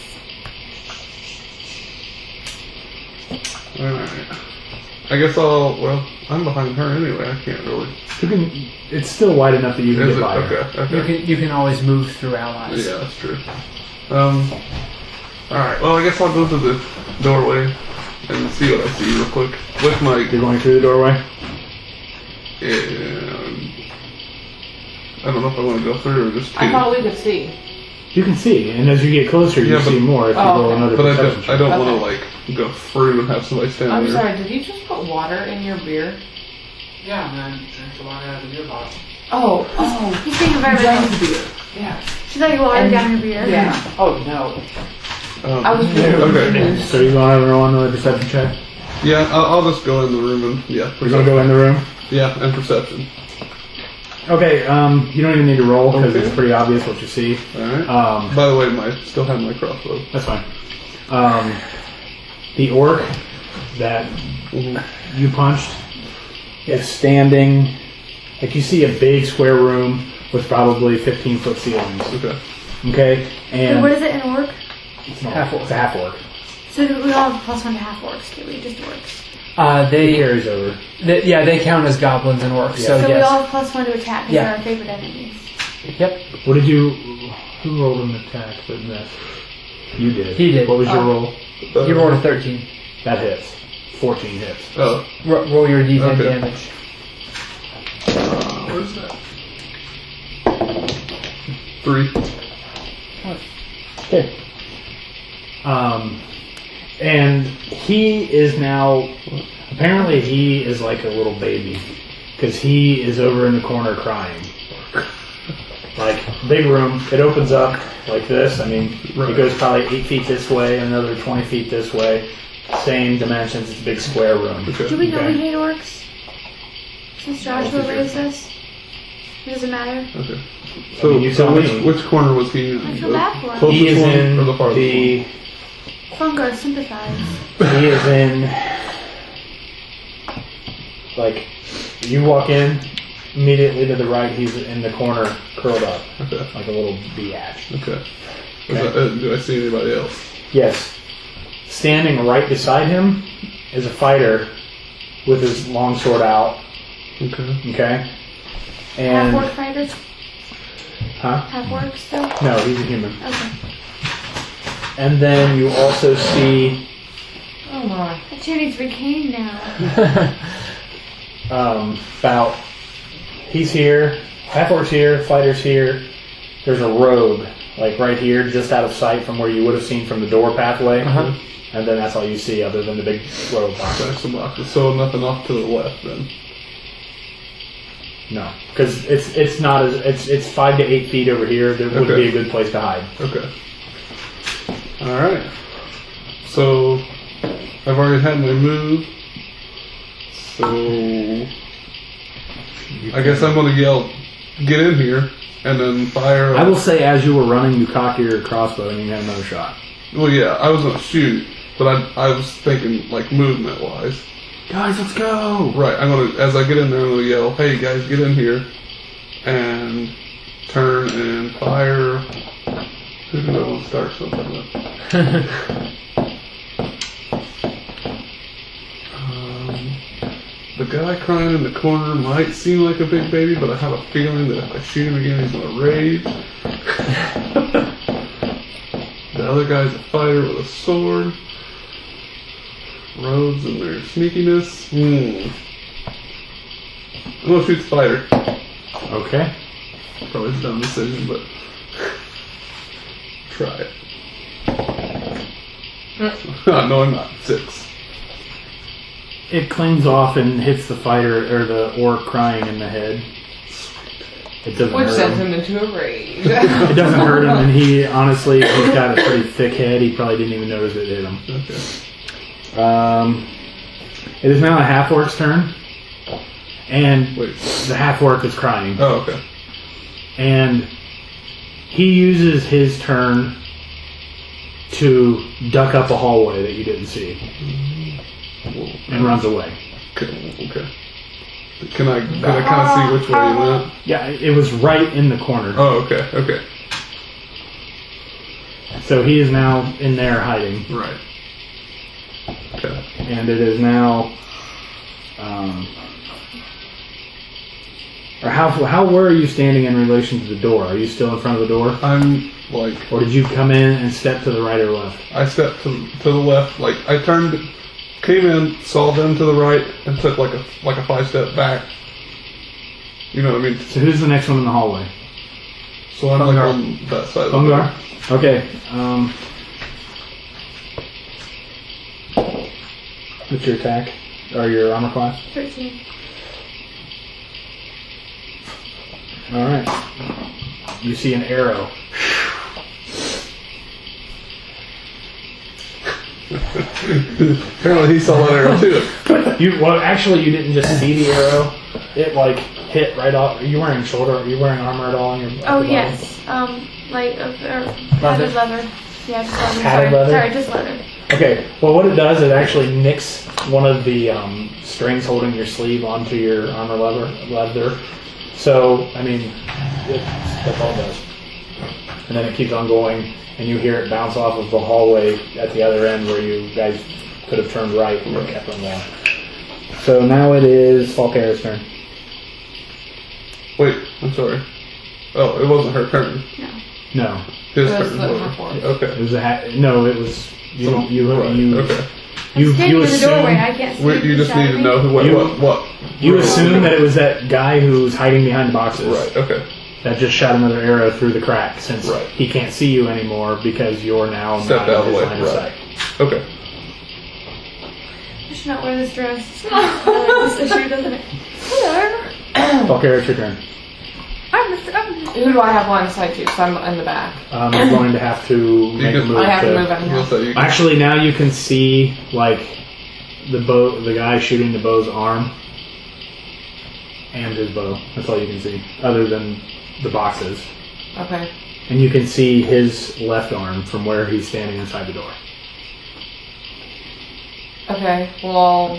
grass.
Alright. I guess I'm behind her anyway. I can't really.
You can. It's still wide enough that you can
Is
get
it?
by her.
Okay.
You can always move through allies.
Yeah, that's true. Alright, well, I guess I'll go to the doorway and see what I see real quick. With my.
You're going through the doorway?
I don't know if I want to go through or just
I thought we could see.
You can see, and as you get closer, you
Yeah, but-
see more if you
Oh,
roll
okay.
another
But
perception check.
I don't want to,
Okay.
like, go through and have somebody stand
I'm
there.
sorry, did you just put water in your beer?
Yeah, and then drink the water out of the beer bottle.
Oh.
He's being very
Drank
nice.
the beer. Yeah.
She's like water down your beer.
Yeah. Oh, no. I was
Okay.
So you want to roll another perception check?
Yeah, I'll just go in the room and, yeah.
You're going to go in the room?
Yeah, and perception.
Okay, you don't even need to roll because
Okay.
it's pretty obvious what you see.
Alright. By the way, I still have my crossbow.
That's fine. The orc that you punched is standing, like you see a big square room with probably 15-foot ceilings.
Okay.
Okay?
And
And
what is it in orc?
it's a half orc.
So do we all have +1 to half orcs? Do we just orcs?
It
They
carries over.
they count as goblins and orcs.
Yeah.
So
So we
yes.
all have +1 to attack because
Yeah.
they're our favorite enemies.
Yep.
What did you... Who rolled an attack that missed? You did.
He did.
What was your roll?
You rolled a 13.
That hits. 14 hits.
Oh.
Roll your d10
Okay.
damage.
Where's that? 3.
Okay. And he is now, apparently he is like a little baby, because he is over in the corner crying. Like, big room, it opens up like this, I mean,
Right.
it goes probably 8 feet this way, another 20 feet this way, same dimensions, it's a big square room.
Okay.
Do we know
Okay.
we hate orcs? Since Joshua raised us? It doesn't matter.
Okay.
I mean, you
So
tell
which
me.
which corner was he in?
I feel bad for him.
Closest
He is
one
in
or the farthest
the,
Fungar, sympathize.
he is in, like, you walk in, immediately to the right, he's in the corner, curled up,
one? Okay.
like a little biatch.
Okay. Do I see anybody else?
Yes. Standing right beside him is a fighter with his long sword out.
Okay.
Okay?
Half
And.
orc fighters?
Huh?
Half orcs still?
No, he's a human.
Okay.
And then you also see
Oh, my.
That chair needs recane now.
about. He's here, half orc's here, fighter's here. There's a rogue, like right here, just out of sight from where you would have seen from the door pathway.
Uh-huh.
And then that's all you see other than the big row of boxes.
There's some boxes. So nothing off to the left then.
No, because it's not as it's 5 to 8 feet over here. That would be a good place to hide.
Okay. All right. So I've already had my move. So I guess I'm gonna yell, "Get in here!" and then fire.
I will say, as you were running, you cock your crossbow and you had another shot.
Well, yeah, I was gonna shoot, but I was thinking like movement wise.
Guys, let's go!
Right, as I get in there, I'm gonna yell, "Hey guys, get in here!" and turn and fire. Who do I want to start something with? The guy crying in the corner might seem like a big baby, but I have a feeling that if I shoot him again, he's gonna rage. The other guy's a fighter with a sword. Rogues and their sneakiness. I'm gonna shoot the fighter.
Okay.
Probably a dumb decision, but try it. No, I'm not. 6.
It clings off and hits the fighter or the orc crying in the head. It doesn't
Which
hurt
sends
him.
him into a rage.
It doesn't hurt him, and he honestly he's got a pretty thick head. He probably didn't even notice it hit him.
Okay.
It is now a half orc's turn, and
Wait.
the half orc is crying,
Oh, okay.
and he uses his turn to duck up a hallway that you didn't see and runs away.
Okay. Can I kind of see which way you went?
Yeah, it was right in the corner.
Oh, okay. Okay.
So he is now in there hiding.
Right. Okay.
And it is now, or how were you standing in relation to the door? Are you still in front of the door?
I'm like,
Or did you come in and step to the right or left?
I stepped to the left. Like I came in, saw them to the right, and took like a 5-step back. You know what I mean?
So who's the next one in the hallway?
So I'm like on that side of the
Bungar?
door.
Okay. What's your attack? Or your armor class?
13.
Alright. You see an arrow.
Apparently he saw that arrow too.
Actually, you didn't just see the arrow. It like hit right off. Are you wearing are you wearing armor at all on your upper
Oh,
body?
yes. Padded leather. Yeah, just leather.
Padded leather?
Sorry, just leather.
Okay, well what it does is actually nicks one of the strings holding your sleeve onto your armor leather. So, I mean, that's all it does. And then it keeps on going, and you hear it bounce off of the hallway at the other end where you guys could have turned right and kept on going. So now it is Falcair's turn.
Wait, I'm sorry. Oh, it wasn't her turn.
No.
His
It was
turn.
the
was
half-orc.
it? Okay.
It was no, it was you.
Right,
You
okay.
I'm standing in the
assume
doorway. I can't see.
Wait, you just need to know what.
you assume that it was that guy who's hiding behind the boxes.
Right. Okay.
That just shot another arrow through the crack since
Right.
he can't see you anymore because you're now
Stepped
not
out
in
of the
his
way,
line of
right.
sight.
Okay.
I should not wear this dress. I like this issue, doesn't it? Hello.
Falcair, it's your turn.
I'm Mr. Oven.
Who do I have line of sight to? Because I'm in the back.
You're going to have to make a
can-
move.
I have to move
You'll
anyhow.
say you can.
Actually, now you can see like the guy shooting the bow's arm and his bow. That's all you can see, other than the boxes.
Okay.
And you can see his left arm from where he's standing inside the door.
Okay. Well,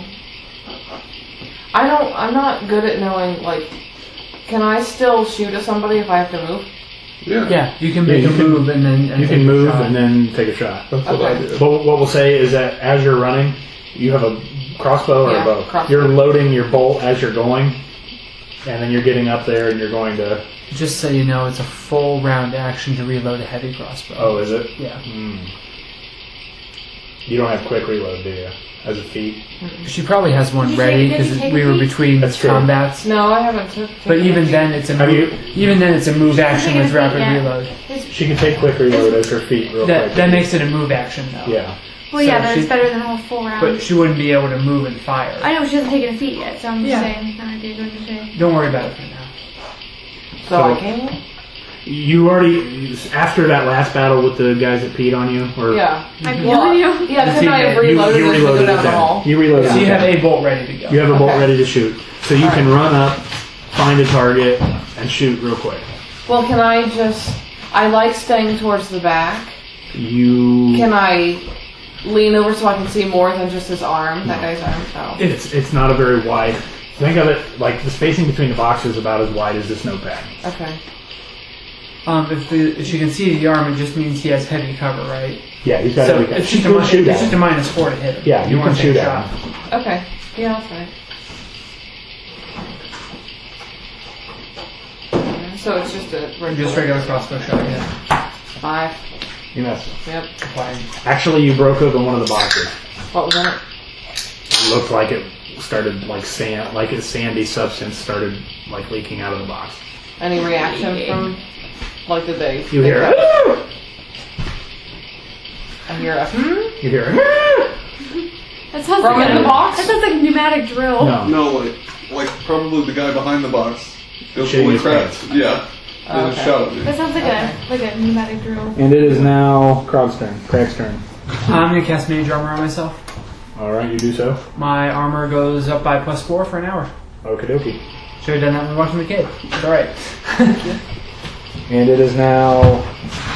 I'm not good at knowing, like, can I still shoot at somebody if I have to move?
Yeah.
Yeah, you can make
you
a
can-
move and then
You
take
can
a
move
shot.
and then take a shot.
That's what I
Okay.
did.
But what we'll say is that as you're running, you have a crossbow or
Yeah,
a bow.
crossbow.
You're loading your bolt as you're going, and then you're getting up there and you're going to.
Just so you know, it's a full round action to reload a heavy crossbow.
Oh, is it?
Yeah.
You don't have quick reload, do you? As a feat?
She probably has one
Did you
ready
take- did you
because
take
we
a
were
peek?
between
That's true.
combats.
No, I haven't took.
But even then, it's a
Have you-
move action with
taken a
rapid
peek, yeah.
reload.
She can take quick reload as her feat real quick.
That makes it a move action though.
Yeah.
Well, yeah,
So
but
she-
it's better than a whole full round.
But she wouldn't be able to move and fire.
I know she hasn't taken a feat yet, so I'm just
Yeah.
saying. No idea what to say.
Don't worry about it for now.
So I can.
You already, after that last battle with the guys that peed on you? Or
Yeah.
I'm
Well,
killing you.
yeah, couldn't I have
You-
reloaded
you
and
reloaded
put it
it
down the hall?
then. You reloaded
So
it
you have
then.
a bolt ready to go.
You have a bolt
Okay.
ready to shoot. So you can run up, find a target, and shoot real quick.
Well, can I just? I like staying towards the back.
You...
Can I lean over so I can see more than just his arm? That guy's arm. Oh.
It's not a very wide... Think of it like the spacing between the boxes is about as wide as this notepad.
Okay.
If she can see the arm, it just means he has heavy cover, right?
Yeah, he's got
So
everything.
it's
She
just,
could shoot
it's
at
just a
him.
-4 to hit him.
Yeah, you
wanna
can
take
shoot
a
at
shot.
him.
Okay. Yeah, that's fine. So it's just a
Just regular crossbow shot, yeah.
5.
You missed.
Yep.
Fine.
Actually, you broke open one of the boxes.
What was in it?
It looked like it started like sand, like a sandy substance started like leaking out of the box.
Any reaction from, like, did they?
You hear
pick
it.
up? I hear a.
You hear it.
That sounds
From
like
in the box?
That sounds like pneumatic drill.
No.
No, like probably the guy behind the box. Goes
Shitting
fully
his
cracked. Yeah.
Oh,
And
okay.
shot at me.
That sounds like a pneumatic drill.
And it is now Krog's turn. Craig's turn.
I'm gonna cast mage armor on myself.
All right, you do so.
My armor goes up by +4 for an hour.
Okie dokie.
Should have done that when watching the kid. It's alright.
And it is now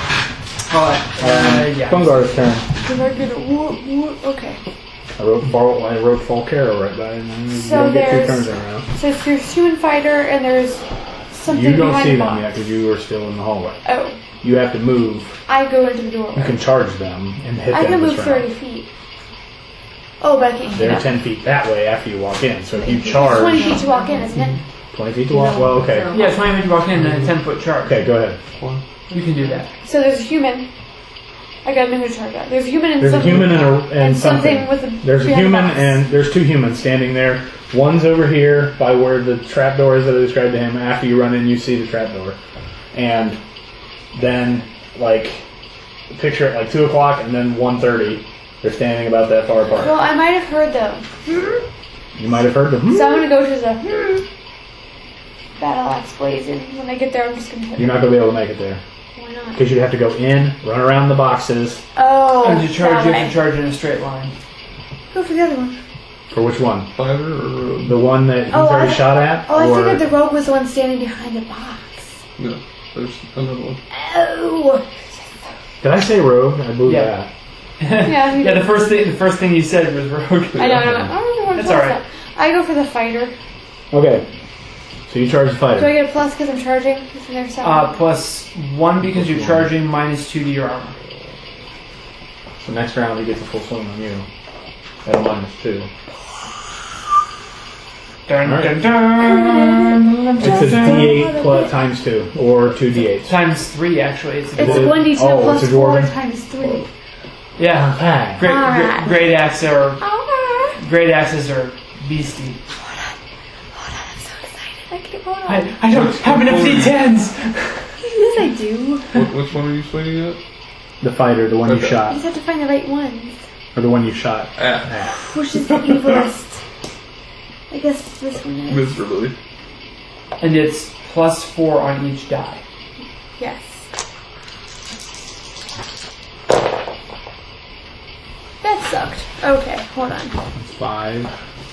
Yeah.
Fungar's turn.
Cause I get okay.
I wrote Falcaro right by, and you
So
don't get two
there's-
turns in a row.
So there's human fighter and there's something
You don't
behind
see
the
them
box.
yet because you are still in the hallway.
Oh,
You have to move.
I go into the
You
doorway.
can charge them and hit
I
them
can
this
move
round.
30 feet. Oh, but I can't get
They're
up.
10 feet that way after you walk in. So if you
It's 20
charge,
feet to walk in, isn't it?
20 feet to walk. Well, okay.
Yeah, 20 minutes you walk in, then a 10-foot charge.
Okay, go ahead.
You can do that.
So there's a human. I gotta know who to charge at. There's a human and
There's a
something.
human and
something
something.
with a
There's a
behind the
human
box.
and there's two humans standing there. One's over here by where the trapdoor is that I described to him. After you run in, you see the trapdoor. And then, like, picture it like 2 o'clock and then 1:30. They're standing about that far apart.
Well, I might have heard them.
You might have heard them.
So I'm gonna go to the battle axe blazing. When I get there, I'm just gonna hit
You're not going to be able to make it there.
Why not?
Because you'd have to go in, run around the boxes.
Oh,
And you
that
have
way.
to charge in a straight line.
Go for the other one.
For which one?
Fighter or
The one that he's
Oh,
already
I-
shot at?
Oh, I
or
figured the rogue was the one standing behind the box.
no? There's another one.
Oh,
Did I say rogue? I believe
Yeah.
that.
Yeah, you
yeah.
did.
The first thing you said was rogue.
I know. I don't know what
That's
it's
alright.
I go for the fighter.
Okay. So you charge the
Do I
fighter.
get a plus because I'm charging? Isn't there something?
+1 because you're charging, -2 to your armor.
So next round he gets a full swing on you. At a -2.
Dun,
Alright.
dun, dun,
It's a D8 plus times 2, or 2 D8s.
×3 actually. It's
It's
Is it-
1d2
oh,
plus
it's a
4
dwarven?
times 3.
yeah.
Okay.
Alright.
Great axe are
Oh,
great axes are beastie.
I'm so excited. I can hold on.
I don't have enough D10s.
Yes, I do.
Which one are you swinging at?
The fighter, the one you
Okay.
You
shot.
just have to find the right ones.
Or the one you shot.
Ah,
Which is the evilest? I guess this one is.
miserably.
And it's +4 on each die.
Yes. That sucked. Okay, hold on.
5.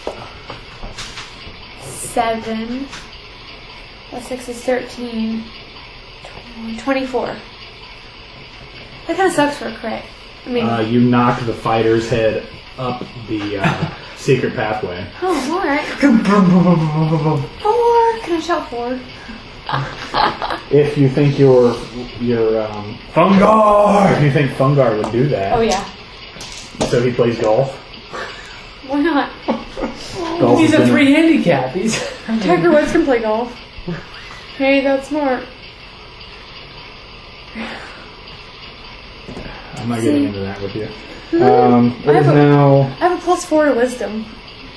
7. Plus 6 is 13. 24. That kind of sucks for a crit. I mean,
You knock the fighter's head up the secret pathway.
oh, alright. 4. Can I shout 4?
If you think your
Fungar!
if you think Fungar would do that,
Oh, yeah.
so he plays golf.
Why not?
Golf
He's
has
a
been
3 handicap. He's
Tiger Woods can play golf. Hey, that's smart.
I'm not getting into that with you. It is now.
I have a +4 to wisdom.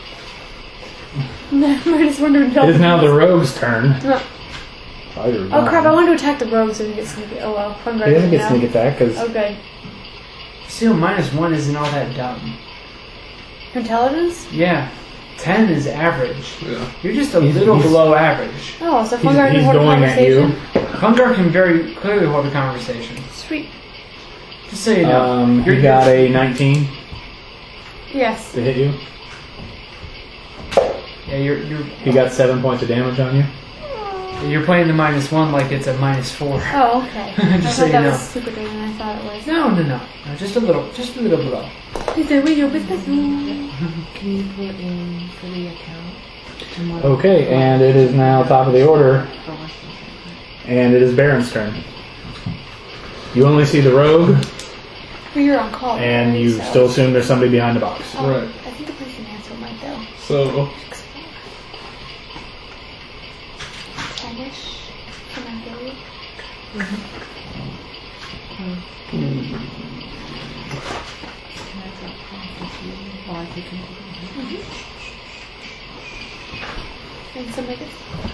-1 to intelligence.
It is now the rogue's turn.
Oh crap! I want to attack the rogue so he gets sneak. Oh well, I'm
He
ready
doesn't get
now.
sneak attack because
Oh good.
Still, -1 isn't all that dumb.
Intelligence?
Yeah. 10 is average.
Yeah.
You're just a
He's-
little
he's-
below average.
Oh, so Fungar can
he's
hold a
going at you.
conversation.
Fungar can very clearly hold a conversation.
Sweet.
Just so you know.
You got a 19
Yes.
to hit you.
Yeah, you're
He got 7 points of damage on you.
you're playing the -1 like it's a -4.
Oh, okay.
Just
I
so
thought
you
that
know.
was stupid than I thought it was.
No, just a little below.
He's a video business.
Can you put in for the account?
Okay, and it is now top of the order, and it is Baron's turn. You only see the rogue,
Well, you're on call.
and
right,
you
so-
still assume there's somebody behind the box.
Oh,
Right.
I think the place in Ansel might though.
So,
10-ish. Can I go?
Can I drop off with you while I take him to the
And some like this.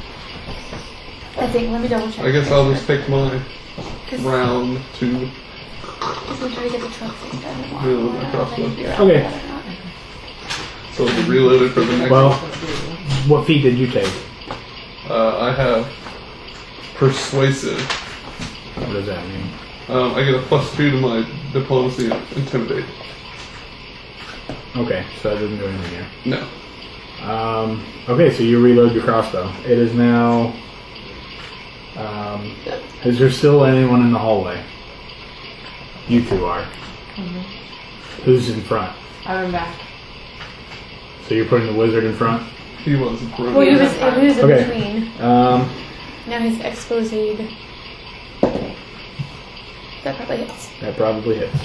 I think. Let me double check.
I guess I'll just take my round to
Because we try to get the trophy. I don't want
Reload
to
my crossbow.
Okay.
so it's reloaded for the next
Well,
one.
what feat did you take?
I have persuasive.
What does that mean?
I get a +2 to my diplomacy and intimidate.
Okay, so that doesn't do anything here.
No.
Okay, so you reload your crossbow. It is now. Is there still anyone in the hallway? You two are. Who's in front?
I'm back.
So you're putting the wizard in front?
He was in front.
Well, he was in
Okay.
between. Now he's exposed. That probably hits.
That probably hits.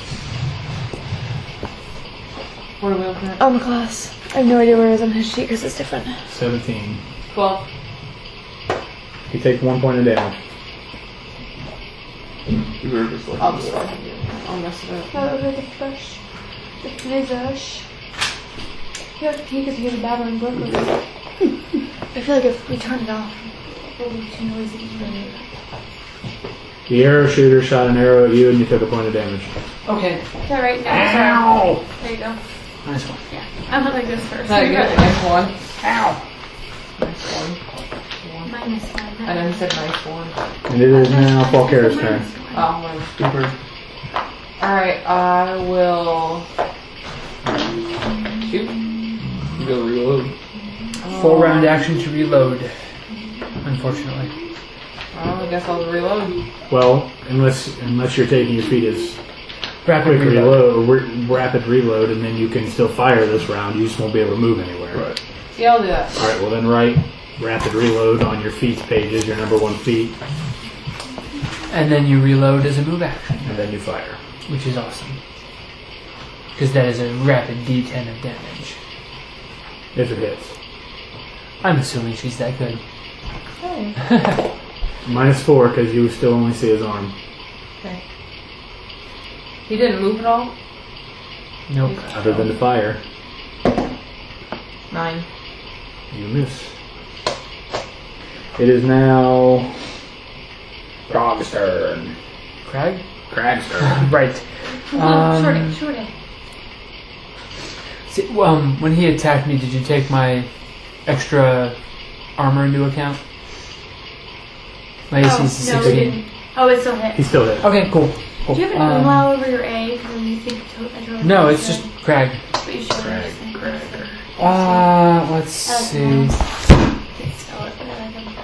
What are we looking at?
Oh, my class. I have no idea where it is on his sheet because it's different.
17.
12.
You take 1 point of damage.
You were just like
I'll just go ahead and do it. I'll mess it up.
Over the brush. The visage. You have to pee because you hear the babbling brook. I feel like if we turn it off, it will be too noisy.
The arrow shooter shot an arrow at you and you took a point of damage.
Okay.
Is that right?
Ow!
There you go.
Nice one.
Yeah. I went like this first.
No, you got a nice one.
Ow!
Nice one.
-1.
I know you said nice one.
And it is now Falkera's turn.
Oh, mine.
super.
Alright, I will shoot.
You gotta reload.
Full round action to reload. Unfortunately.
Well, I guess I'll reload.
Well, unless you're taking your feet as
Rapid
quick
reload.
reload, rapid reload, and then you can still fire this round. You just won't be able to move anywhere.
Right.
Yeah, I'll do that.
All right. Well, then write rapid reload on your feats pages. Your number 1 feat,
And then you reload as a move action,
and then you fire.
which is awesome. Because that is a rapid D10 of damage.
If it hits.
I'm assuming she's that good.
Okay.
-4 because you still only see his arm.
Okay. He didn't move at all?
Nope.
Other than the fire,
9.
you miss. It is now Krog's turn.
Crag?
Crag's turn.
Right.
Shorty.
See, when he attacked me, did you take my extra armor into account? My AC is
No, we
16.
didn't. Oh, it still hit.
He's still hit.
Okay, cool.
Do you have an umlaut over your A? Because you think I totally
No, it's just Crag.
But you should
Crag.
Let's see.
Can't spell it, but I like him.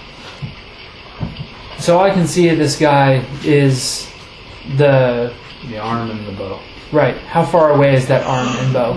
So all I can see of this guy is the...
The arm and the bow.
Right. How far away is that arm and bow?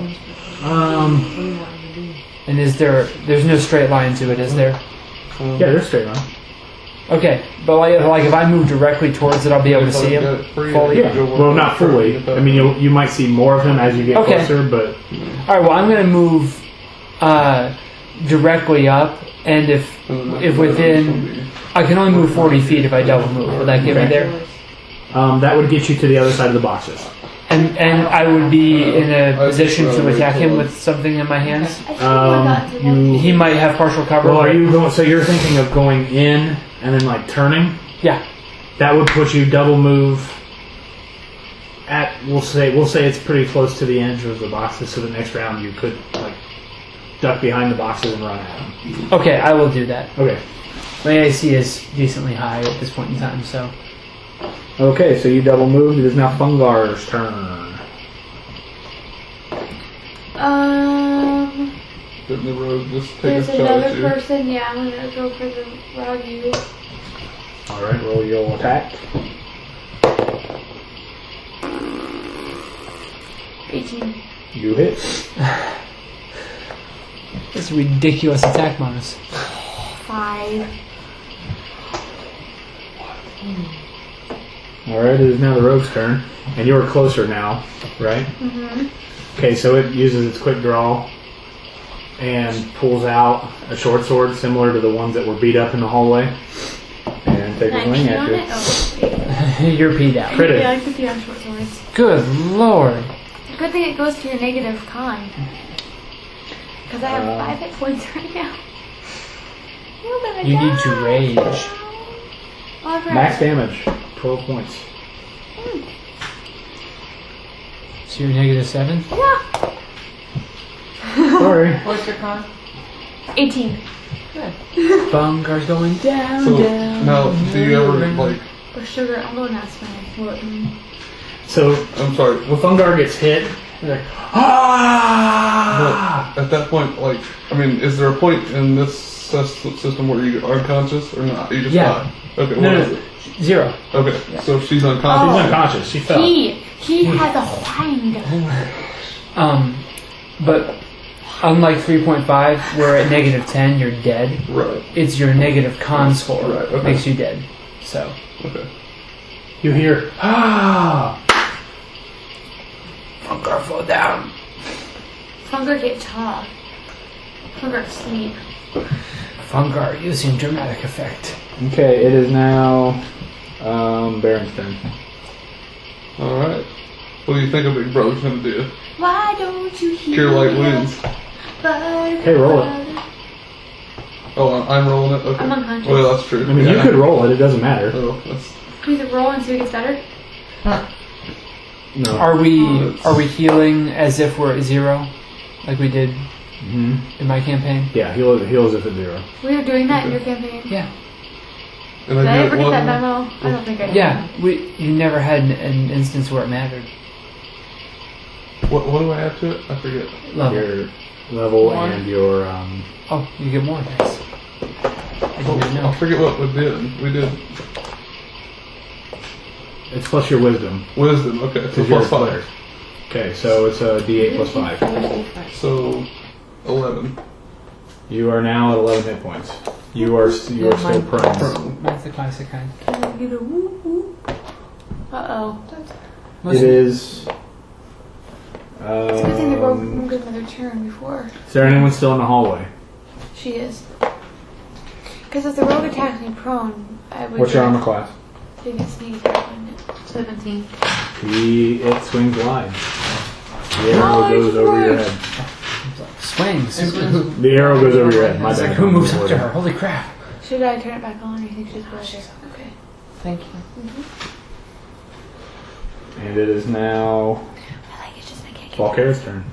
And is there's no straight line to it, is there?
Yeah, there's straight line.
Okay, but like if I move directly towards it, I'll be able to see him fully.
Yeah, well, not fully. I mean, you might see more of him as you get
Okay.
closer, but
All right. Well, I'm going to move directly up, and if within, I can only move 40 feet if I double move. Will that get me there?
that would get you to the other side of the boxes.
And I would be in a
I
position
think
to
probably
attack him
close.
with something in my hands.
I think I got to
you-
He might have partial cover.
Well, are
but-
you going? So you're thinking of going in and then like turning?
Yeah.
That would put you double move. At we'll say it's pretty close to the edge of the boxes. So the next round you could like duck behind the boxes and run at them.
Okay, I will do that.
Okay.
My AC is decently high at this point in time, so.
Okay, so you double moved. It is now Fungar's turn.
Didn't the rogue just take
There's
a shot
another
at you?
person. Yeah, I'm gonna go for the rogue you.
All right, roll your attack.
18.
You hit.
It's a ridiculous attack bonus.
5.
All right, it is now the rogue's turn, and you are closer now, right?
Mm-hmm.
Okay, so it uses its quick draw and pulls out a short sword similar to the ones that were beat up in the hallway, and take a swing
19
at
on
you.
it? Oh, wait.
You're peed out.
Crit.
Yeah, I could be on short swords.
Good lord.
Good thing it goes to your negative con. Because I have 5 hit points right now. You're gonna
You
die.
need to rage.
Oh, I forgot.
Max damage, 12 points.
So you're negative 7?
Yeah.
Sorry.
What's your con?
18.
Bungar's going down,
So
down.
now, do you ever like?
Or sugar, I'm going to ask my
So
I'm sorry.
when Fungar gets hit, they're like, ah!
But at that point, like, I mean, is there a point in this system where you are unconscious or not? You just
Yeah.
die. Okay.
No,
what
no,
is it?
0.
Okay. So she's
She's
unconscious.
unconscious. She fell.
He has a wind.
But unlike 3.5, where at negative 10 you're dead,
Right.
it's your negative con score
Right, okay.
makes you dead. So
Okay.
You hear, ah!
Fungar fall down.
Fungar get tall. Fungar sleep.
Fungar using dramatic effect.
Okay, it is now Baron's turn.
All right. What do you think a big brother's gonna do?
Why don't you hear
Cure light winds.
Okay, roll it.
Oh, I'm rolling it. Okay.
I'm unconscious.
Well, that's true.
I mean, you
Yeah.
could roll it. It doesn't matter.
Oh, that's
Can you roll until it gets better?
No.
Are we healing as if we're at 0, like we did
Mhm.
in my campaign?
Yeah, heals if it's 0.
We were doing that in your campaign.
Yeah.
and
Did I
do
ever
it
get that
one-
memo? I don't think I did.
Yeah. You never had an instance where it mattered.
What do I add to it? I forget.
Level.
Your level
One.
and your
Oh, you get more dice. I didn't
I
know.
forget what we did. We did
it's plus your wisdom
wisdom. Okay, so
because you're a
plus 5.
player. Okay, so it's a D8 plus 5.
So 11.
You are now at 11 hit points. You are still prone.
Prone.
That's the classic kind.
Can I get a whoop whoop? Uh-oh.
It is.
It's a good thing the rogue didn't get another turn before.
Is there anyone still in the hallway?
She is. Because if the rogue attacks me prone, I would...
What's your armor class?
I think it's sneak attack, wouldn't it?
17.
It swings wide. The arrow goes over your head.
Swings.
The arrow goes over your head. My
It's like,
bad.
who moves up to her? Holy crap.
Should I turn it back on or you think she's good? Okay.
Thank you.
And it is now
I like it, just I can't get
Valkyra's turn.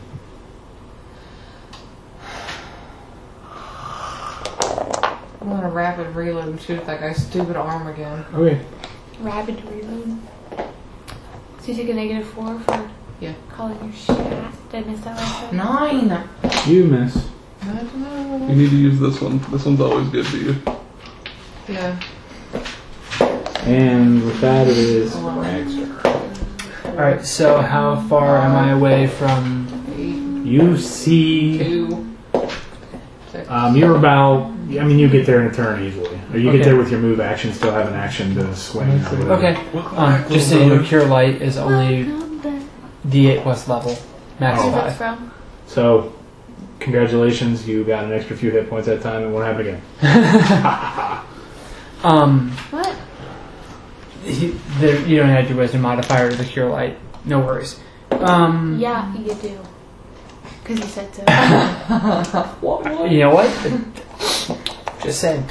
I'm gonna rapid reload and shoot that guy's stupid arm again.
Okay.
rapid reload. So you take a -4 for
Yeah.
calling your shot. Did I miss that last time?
9!
You miss.
You need to use this one. This one's always good to you.
Yeah.
And with that, it is Rag's turn.
Alright, so how far am I away from...
You see.
2. 6.
You're about. I mean, you get there in a turn easily. Or you
Okay.
get there with your move action, still have an action to swing. Or whatever.
Okay, just so you know, Cure Light is only D8 plus level, max
Oh.
Where's that
5.
from?
So, congratulations, you got an extra few hit points that time. It won't happen again.
What?
You don't add your wisdom modifier to the Cure Light. No worries.
Yeah, you do. Because you said so.
You know what? Just saying.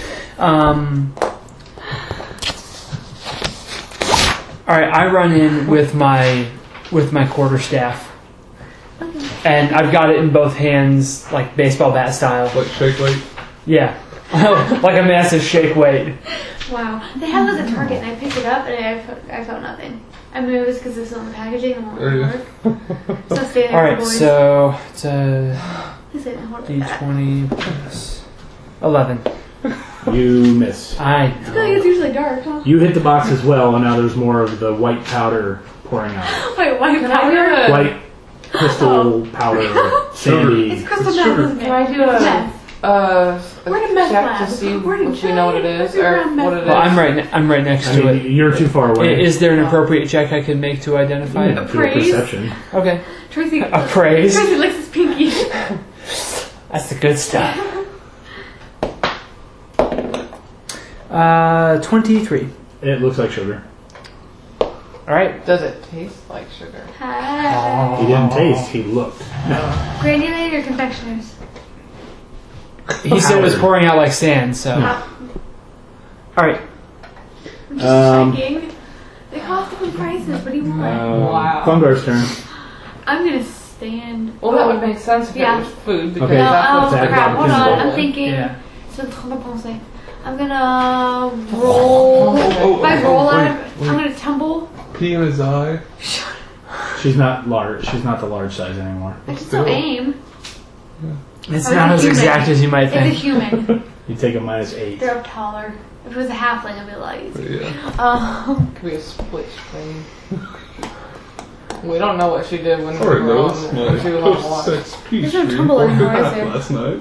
Alright, I run in with my quarterstaff.
Okay.
And I've got it in both hands, like baseball bat style.
Like shake weight.
Yeah. Like a massive shake weight.
Wow. They had it as a target, and I picked it up, and I felt nothing. I mean, it was because this is on the packaging and it won't work. So I stayed there.
Alright, so it's a
D20.
D20 plus 11.
You miss.
I
I feel like it's usually dark, huh?
You hit the box as well, and now there's more of the white powder pouring out.
Wait, white
Can I
powder?
do a-
White crystal powder, sandy.
It's crystal
Sugar.
meth, isn't it?
Can I do
It's
a
meth.
check
We're in a meth lab.
to see
We're in
if we know what it is or what it is?
Well, I'm right next
I
to
mean,
it.
you're too far away.
Is there an appropriate check I can make to identify
Yeah,
it?
do a
Appraise?
perception.
Okay.
Tracy.
Appraise?
Tracy licks his pinky.
That's the good stuff. 23.
It looks like sugar.
Alright.
Does it taste like sugar?
He didn't taste, he looked.
Granulated or confectioners?
He said it was pouring out like sand, so. Alright.
I'm just checking. They cost different prices. What do you want?
Wow.
Fungar's turn.
I'm gonna stand.
Well, that would make sense if
Yeah.
it was food because
Okay.
No,
that's
oh
what's
Zach
crap, hold
Robinson's
on.
ball.
I'm thinking.
Yeah.
So I'm gonna roll. If I roll out of I'm gonna tumble.
Pee in his eye.
She's not large. She's not the large size anymore.
I can still aim.
It's
Oh,
not
it's
as
a human.
exact as you might
It's a
think.
human.
You take a -8.
They're up taller. If it was a halfling, it'd be a lot easier.
Yeah.
Could be a split screen. We don't know what she did when
Or
we were on
those
the
my
two level watch.
post-sex peace
There's no
stream
tumble anymore, is
choreographed
there?
last night.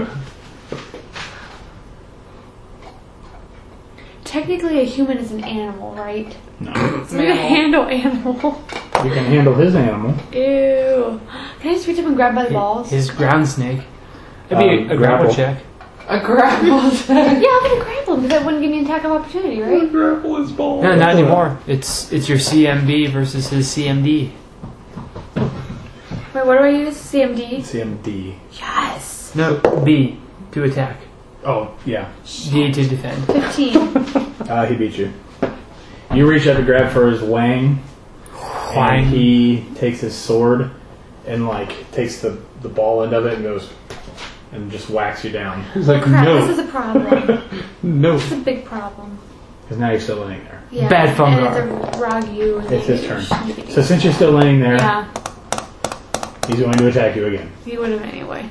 Technically, a human is an animal, right?
No.
So we can handle animal.
You can handle his animal.
Ew. Can I just reach up and grab by the balls?
His ground snake. That'd be a grapple
grapple.
check.
A grapple.
Yeah, I'm gonna grapple him because that wouldn't give me an attack of opportunity, right?
Grapple his ball.
No, not anymore. It's your CMB versus his CMD.
Wait, what do I use? CMD?
CMD.
Yes!
No, B to attack.
Oh, yeah.
D to defend.
15.
He beat you. You reach out to grab for his wang, and he takes his sword and takes the ball end of it and goes and just whacks you down.
He's like,
Crap,
no,
this is a problem.
no.
It's a big problem.
Because now you're still laying there.
Yeah.
Bad fungi.
And it's a Ragu.
It's his turn. So since you're still laying there,
Yeah,
he's going to attack you again.
he would have anyway.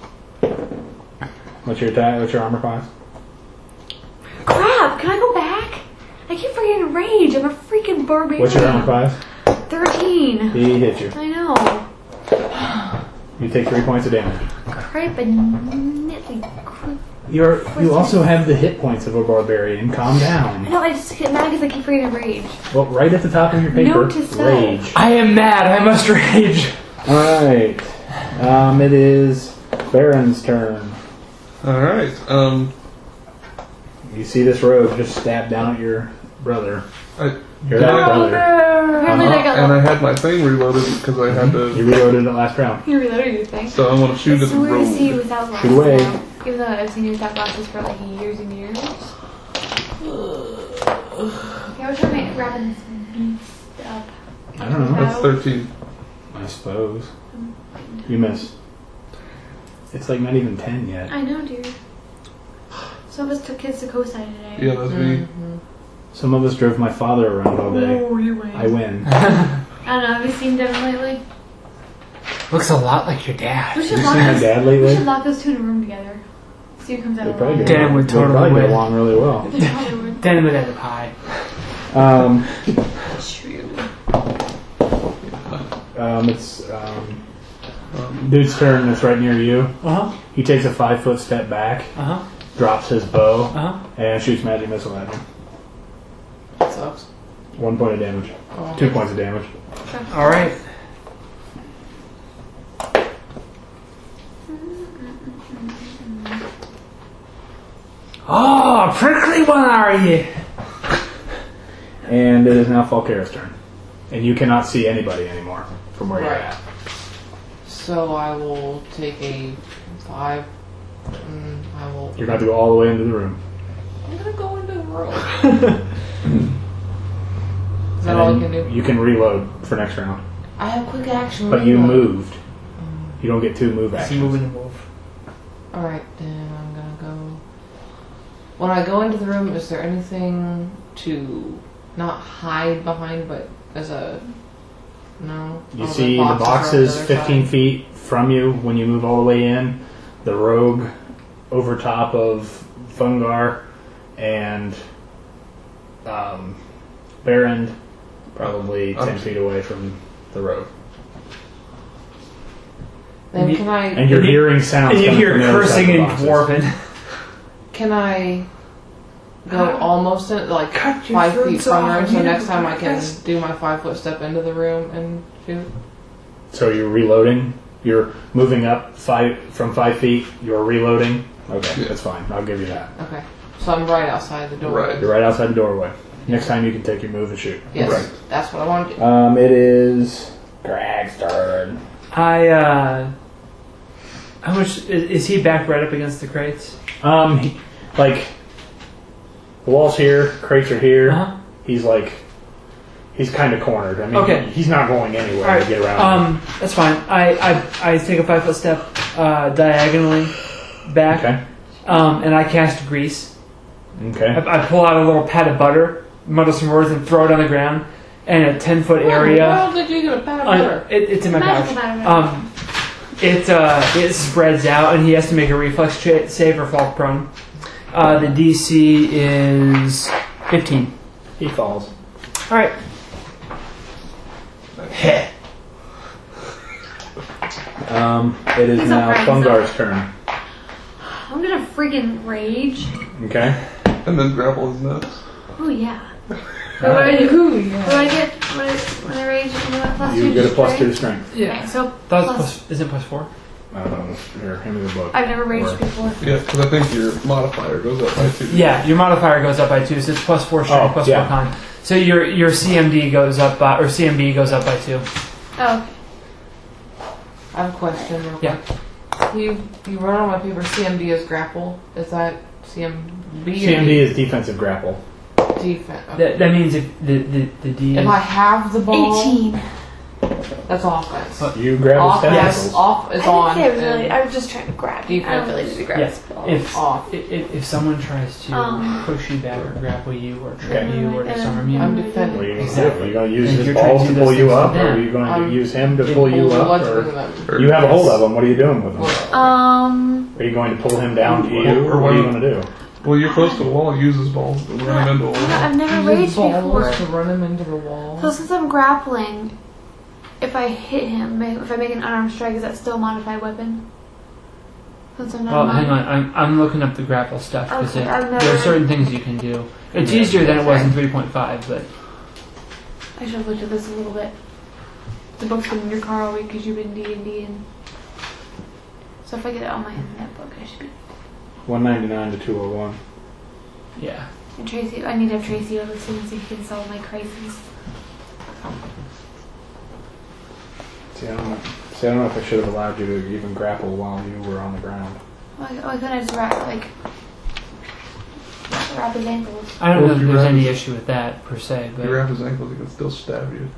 What's your attack? What's your armor class?
Crap, can I go back? I keep forgetting rage. I'm a freaking barbarian.
What's your armor class?
13.
He hit you.
I know.
You take 3 points of damage.
Crap and nipply.
You also have the hit points of a barbarian. Calm
I
down.
know, I just get mad because I keep forgetting rage.
Well, right at the top of your paper,
Note to self.
rage.
I am mad. I must rage.
Alright. It is Baron's turn.
Alright,
You see this rogue just stab down at your brother.
I,
Your brother.
Apparently I got
and I had my thing reloaded because I had
You
to,
reloaded it last round.
You reloaded your thing.
so I want to shoot
It's
at the
so weird to see you
road.
without glasses
Shoot away.
now. Even though I've seen you without glasses for like years and years. Okay, I was trying to wrap this beast up.
I don't know.
That's 13.
I suppose. You miss. It's like not even 10 yet.
I know, dude. Some of us took kids to Kosai today.
Yeah, that's me.
Some of us drove my father around all day.
Oh, you win.
I win.
I don't know, have you seen Devin lately?
Looks a lot like your dad.
We should
You
lock
seen my
those.
dad
We
lately?
should lock those two in a room together. See who comes out
They
alive.
probably
Dan would
they
totally
probably get
win.
along really well.
They probably would.
Then with that pie.
True.
It's dude's turn. That's right near you.
Uh huh.
He takes a 5-foot step back,
Uh huh.
drops his bow,
Uh huh.
and shoots magic missile at you.
That sucks.
1 point of damage.
Oh.
2 points of damage.
All right. Oh, prickly one, are you?
And it is now Falkera's turn. And you cannot see anybody anymore from where you're
Right.
at.
So I will take a 5. I will.
You're going to have to go all the way into the room.
I'm gonna go into the room. Is that
And
all
then
you can do?
you can reload for next round.
I have quick action.
But you
reload.
moved. You don't get 2 move
It's
actions.
move and move.
Alright, then I'm gonna go. When I go into the room, is there anything to not hide behind, but as a. No?
You
All
see the
are on
boxes
other
15
side?
feet from you when you move all the way in. The rogue over top of Fungar and Baron probably 10 feet away from the rogue.
Then can I.
And you're hearing sounds
And you
coming
hear
from the other side
cursing
of the
in
boxes.
Dwarven.
Can I go almost in, like
Cut your
5 feet
throats
from
off
her,
and
so
hit
next
it
time I
with
can
breakfast?
do my 5-foot step into the room and shoot?
So you're reloading. You're moving up from 5 feet. You're reloading. Okay,
Yeah.
that's fine. I'll give you that.
Okay. So I'm right outside the door.
Right.
You're right outside the doorway. Next time you can take your move and shoot.
Yes.
Right.
That's what I want to do.
It is Greg's turn.
How much is he back right up against the crates?
Like the wall's here, crates are here.
Uh-huh.
He's kind of cornered. I mean,
Okay.
he's not going anywhere
All right.
to get around.
That's fine. I take a 5-foot step diagonally back.
Okay.
And I cast grease.
Okay.
I pull out a little pat of butter, muddle some words, and throw it on the ground. And a 10-foot
Where
area.
did you get a pat of butter?
It's in my
Magical
pouch.
matter.
It spreads out, and he has to make a reflex save or fall prone. The DC is 15.
He falls.
All right.
It is
He's
now
alright, he's
Fungar's turn.
I'm gonna freaking rage.
Okay.
And then grapple his nuts.
Oh yeah.
All right.
Ooh, yeah.
What do I get when I rage? When I plus
You
2
get a plus
strength?
2 to strength.
Okay, so
That's
plus.
plus. Is it plus 4?
I don't know. Here, hand me the book.
I've never raged
Or-
before.
Yeah, because I think your modifier goes up by 2.
Yeah, your modifier goes up by 2, so it's plus 4 strength,
Oh,
plus
yeah.
4 con. So your CMD goes up by, or CMB goes up by 2.
Oh, okay.
I have a question real
Yeah.
quick. You wrote on my paper CMD is grapple. Is that CMB?
CMD is defensive grapple.
defense. Okay.
That means if the D.
If I have the ball,
18.
that's offense.
You grab his
Off, yes,
tentacles.
off is
I
on.
didn't say I was really.
and
I was just trying to grab you. I don't really need to grab
Yeah.
this ball.
If someone tries to push you back or grapple you or trip
Okay.
you or disarm you,
I'm
What are
defending.
you going to do?
Exactly.
Are you going to use
And
his
you're trying
balls
to
to
do
pull
those
you
things
up,
with
or are
them.
you going to
I'm
use him to pull you up,
bludgeoning
or
them.
you have a hold of him? What are you doing with him?
Um,
Are you going to pull him down to you,
Or
or what are you
when-
going to do?
Well, you're close to the wall. Use his balls to run him into a wall.
I've never
Use
raged
balls
before.
to run him into the wall.
So since I'm grappling, if I hit him, if I make an unarmed strike, is that still a modified weapon? Since I'm not.
Oh, hang on. I'm looking up the grapple stuff because
Okay, I've never-
there are certain things you can do. It's easier than it was in 3.5, but
I should have looked at this a little bit. The book's been in your car all week because you've been D&D and. So if I get it on my that book, I should be.
199 to 201.
yeah.
And Tracy, I need to have Tracy over soon so he can solve my crises.
See, I don't know if I should have allowed you to even grapple while you were on the ground.
Why couldn't I just wrap his ankles?
I don't
Well,
know
if
if
you
there's
grab
any
his-
issue with that per se,
If you
but
wrap his ankles, he can still stab you.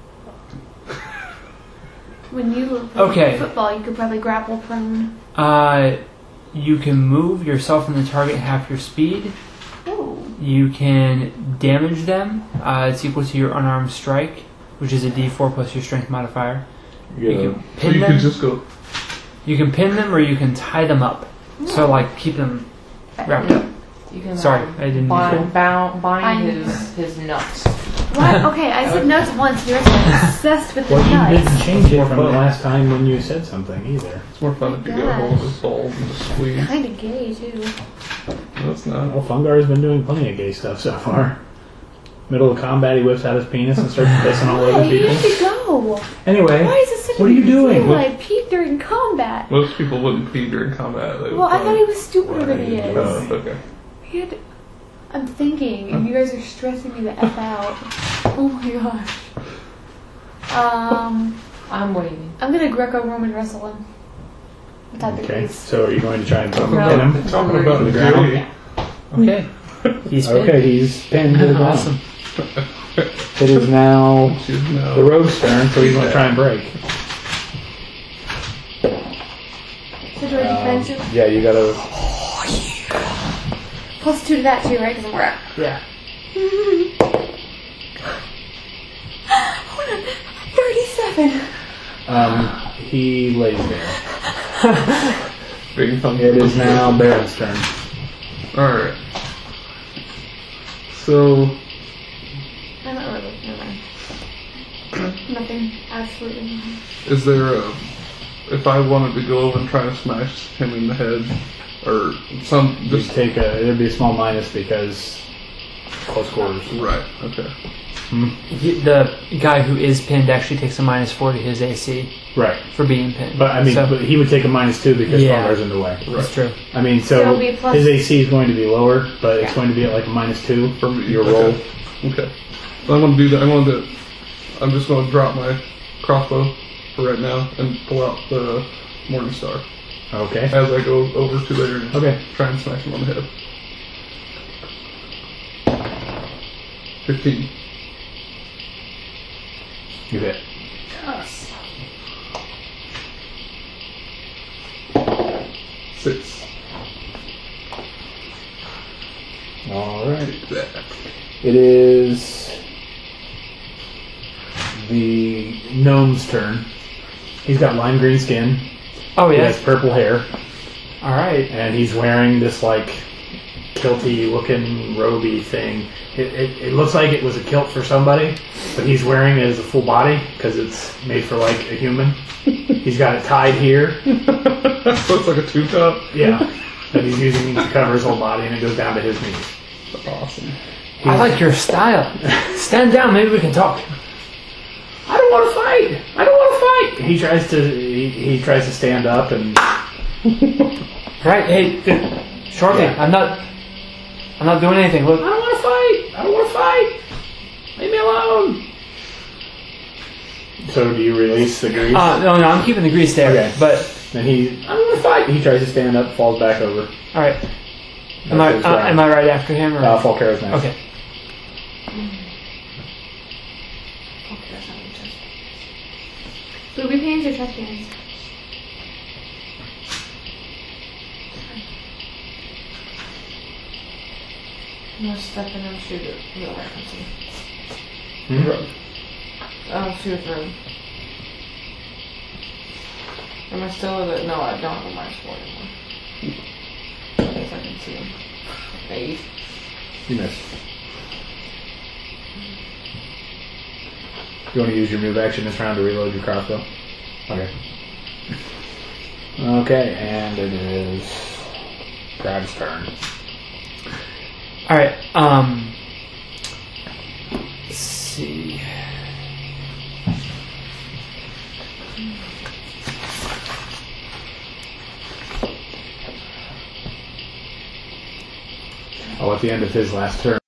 When you were playing
Okay.
football, you could probably grapple prone.
you can move yourself and the target half your speed.
Ooh.
You can damage them. It's equal to your unarmed strike, which is a D4 plus your strength modifier.
You
You
get
can
So
pin
you
them.
could just go.
You can pin them, or you can tie them up. So like keep them wrapped up.
You can
Sorry, I didn't mean
bind
to.
bind his nuts.
What? Okay, I said nuts once. You're obsessed with the
Well, you
nuts.
didn't change it from the last time when you said something either.
It's more fun if you get a hold of his balls and just squeeze.
Kind of gay too.
No, it's not.
Well, Fungar's been doing plenty of gay stuff so far. Middle of combat, he whips out his penis and starts pissing all over
Hey, you
people.
need to go.
Anyway,
Why is this such
what
a
are you
big
doing?
deal? I peed during combat.
Most people wouldn't pee during combat. They would
Well, I thought
probably-
he was stupider than he is.
Oh, okay.
He had- I'm thinking, and you guys are stressing me the F out. Oh my gosh.
I'm waiting.
I'm gonna Greco-Roman wrestle him. With that
Okay,
degrees.
so are you going to try and pin
No.
him?
Talking about
the ground.
degree.
Okay. He's
Okay, he's pinned to the ground.
Awesome.
It is now
She's no.
the rogue's turn, so he's going to try and break.
So do I defend you?
Yeah, you gotta.
Plus 2 to that too, right? Doesn't work.
Yeah.
37.
He lays there.
Big fun.
It is now Baron's turn.
Alright. So,
I'm not really. Never mind. Nothing. Absolutely nothing.
is there a... If I wanted to go over and try to smash him in the head, or some...
You
Just,
take a. It'd be a small minus because close quarters.
right, okay.
The guy who is pinned actually takes a -4 to his AC
Right.
for being pinned.
But I mean,
so,
but he would take a -2 because
Yeah.
Palmer's in the way.
that's true.
I mean,
So
so
it'll be plus-
his AC is going to be lower, but it's
Yeah.
going to be at like a -2
For me,
your
okay.
roll.
Okay. So I'm going to do that. I'm just going to drop my crossbow for right now and pull out the Morningstar
Okay.
as I go over to there and
Okay.
try and smash him on the head. 15.
You hit.
Yes.
6.
All right.
That.
It is the gnome's turn. He's got lime green skin.
Oh
He
yeah.
has purple hair,
All right.
and he's wearing this like kilty looking roby thing. It looks like it was a kilt for somebody, but he's wearing it as a full body because it's made for like a human. He's got it tied here.
So it's like a tube top?
Yeah. That he's using to cover his whole body, and it goes down to his knees.
Awesome.
I like your style. Stand down. Maybe we can talk.
I don't want to fight. I don't want to fight. He tries to stand up and
Right. Hey, shortly.
Yeah.
I'm not doing anything. Look.
I don't want to fight. I don't want to fight. Leave me alone. So do you release the grease?
No, I'm keeping the grease there.
Okay.
But
And I don't want to fight. He tries to stand up, falls back over.
all right. Am I right after him or?
Falcara's next.
Okay.
Booby pants or chest pants?
I'm gonna step in and shoot it. No, I can see. I'll shoot through. Am I still at it? No, I don't have a -4 anymore. I guess I can see him. 8.
You missed. You want to use your move action this round to reload your crossbow? Okay. Okay, and it is Crab's turn.
All right. Let's see.
Oh, at the end of his last turn.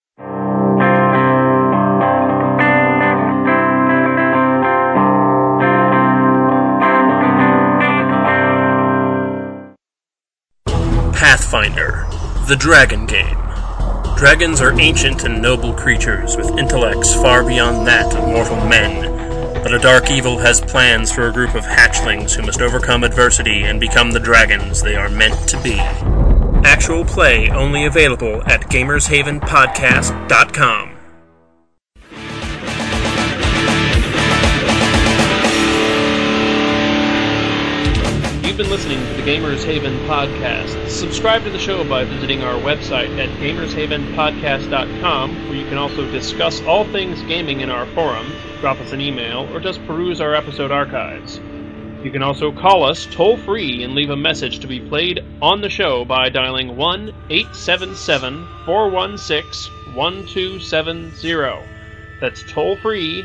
Pathfinder, the Dragon Game. Dragons are ancient and noble creatures with intellects far beyond that of mortal men, but a dark evil has plans for a group of hatchlings who must overcome adversity and become the dragons they are meant to be. Actual play only available at GamersHavenPodcast.com. You've been listening to the Gamers Haven podcast. Subscribe to the show by visiting our website at GamersHavenPodcast.com, where you can also discuss all things gaming in our forum, drop us an email, or just peruse our episode archives. You can also call us toll-free and leave a message to be played on the show by dialing 1-877-416-1270. That's toll-free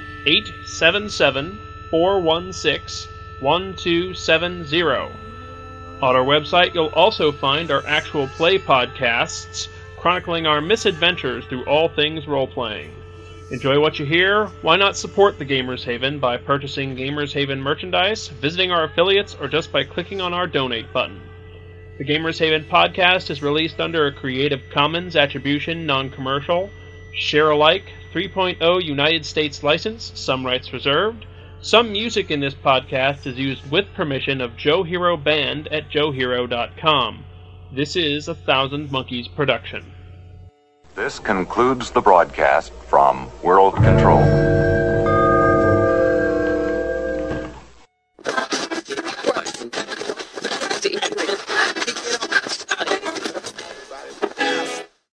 877-416-1270. On our website, you'll also find our actual play podcasts chronicling our misadventures through all things role-playing. Enjoy what you hear? Why not support the Gamers Haven by purchasing Gamers Haven merchandise, visiting our affiliates, or just by clicking on our donate button? The Gamers Haven podcast is released under a Creative Commons Attribution Non-Commercial, Share-alike 3.0 United States license, some rights reserved. Some music in this podcast is used with permission of Joe Hero Band at joehero.com. This is a Thousand Monkeys production.
This concludes the broadcast from World Control.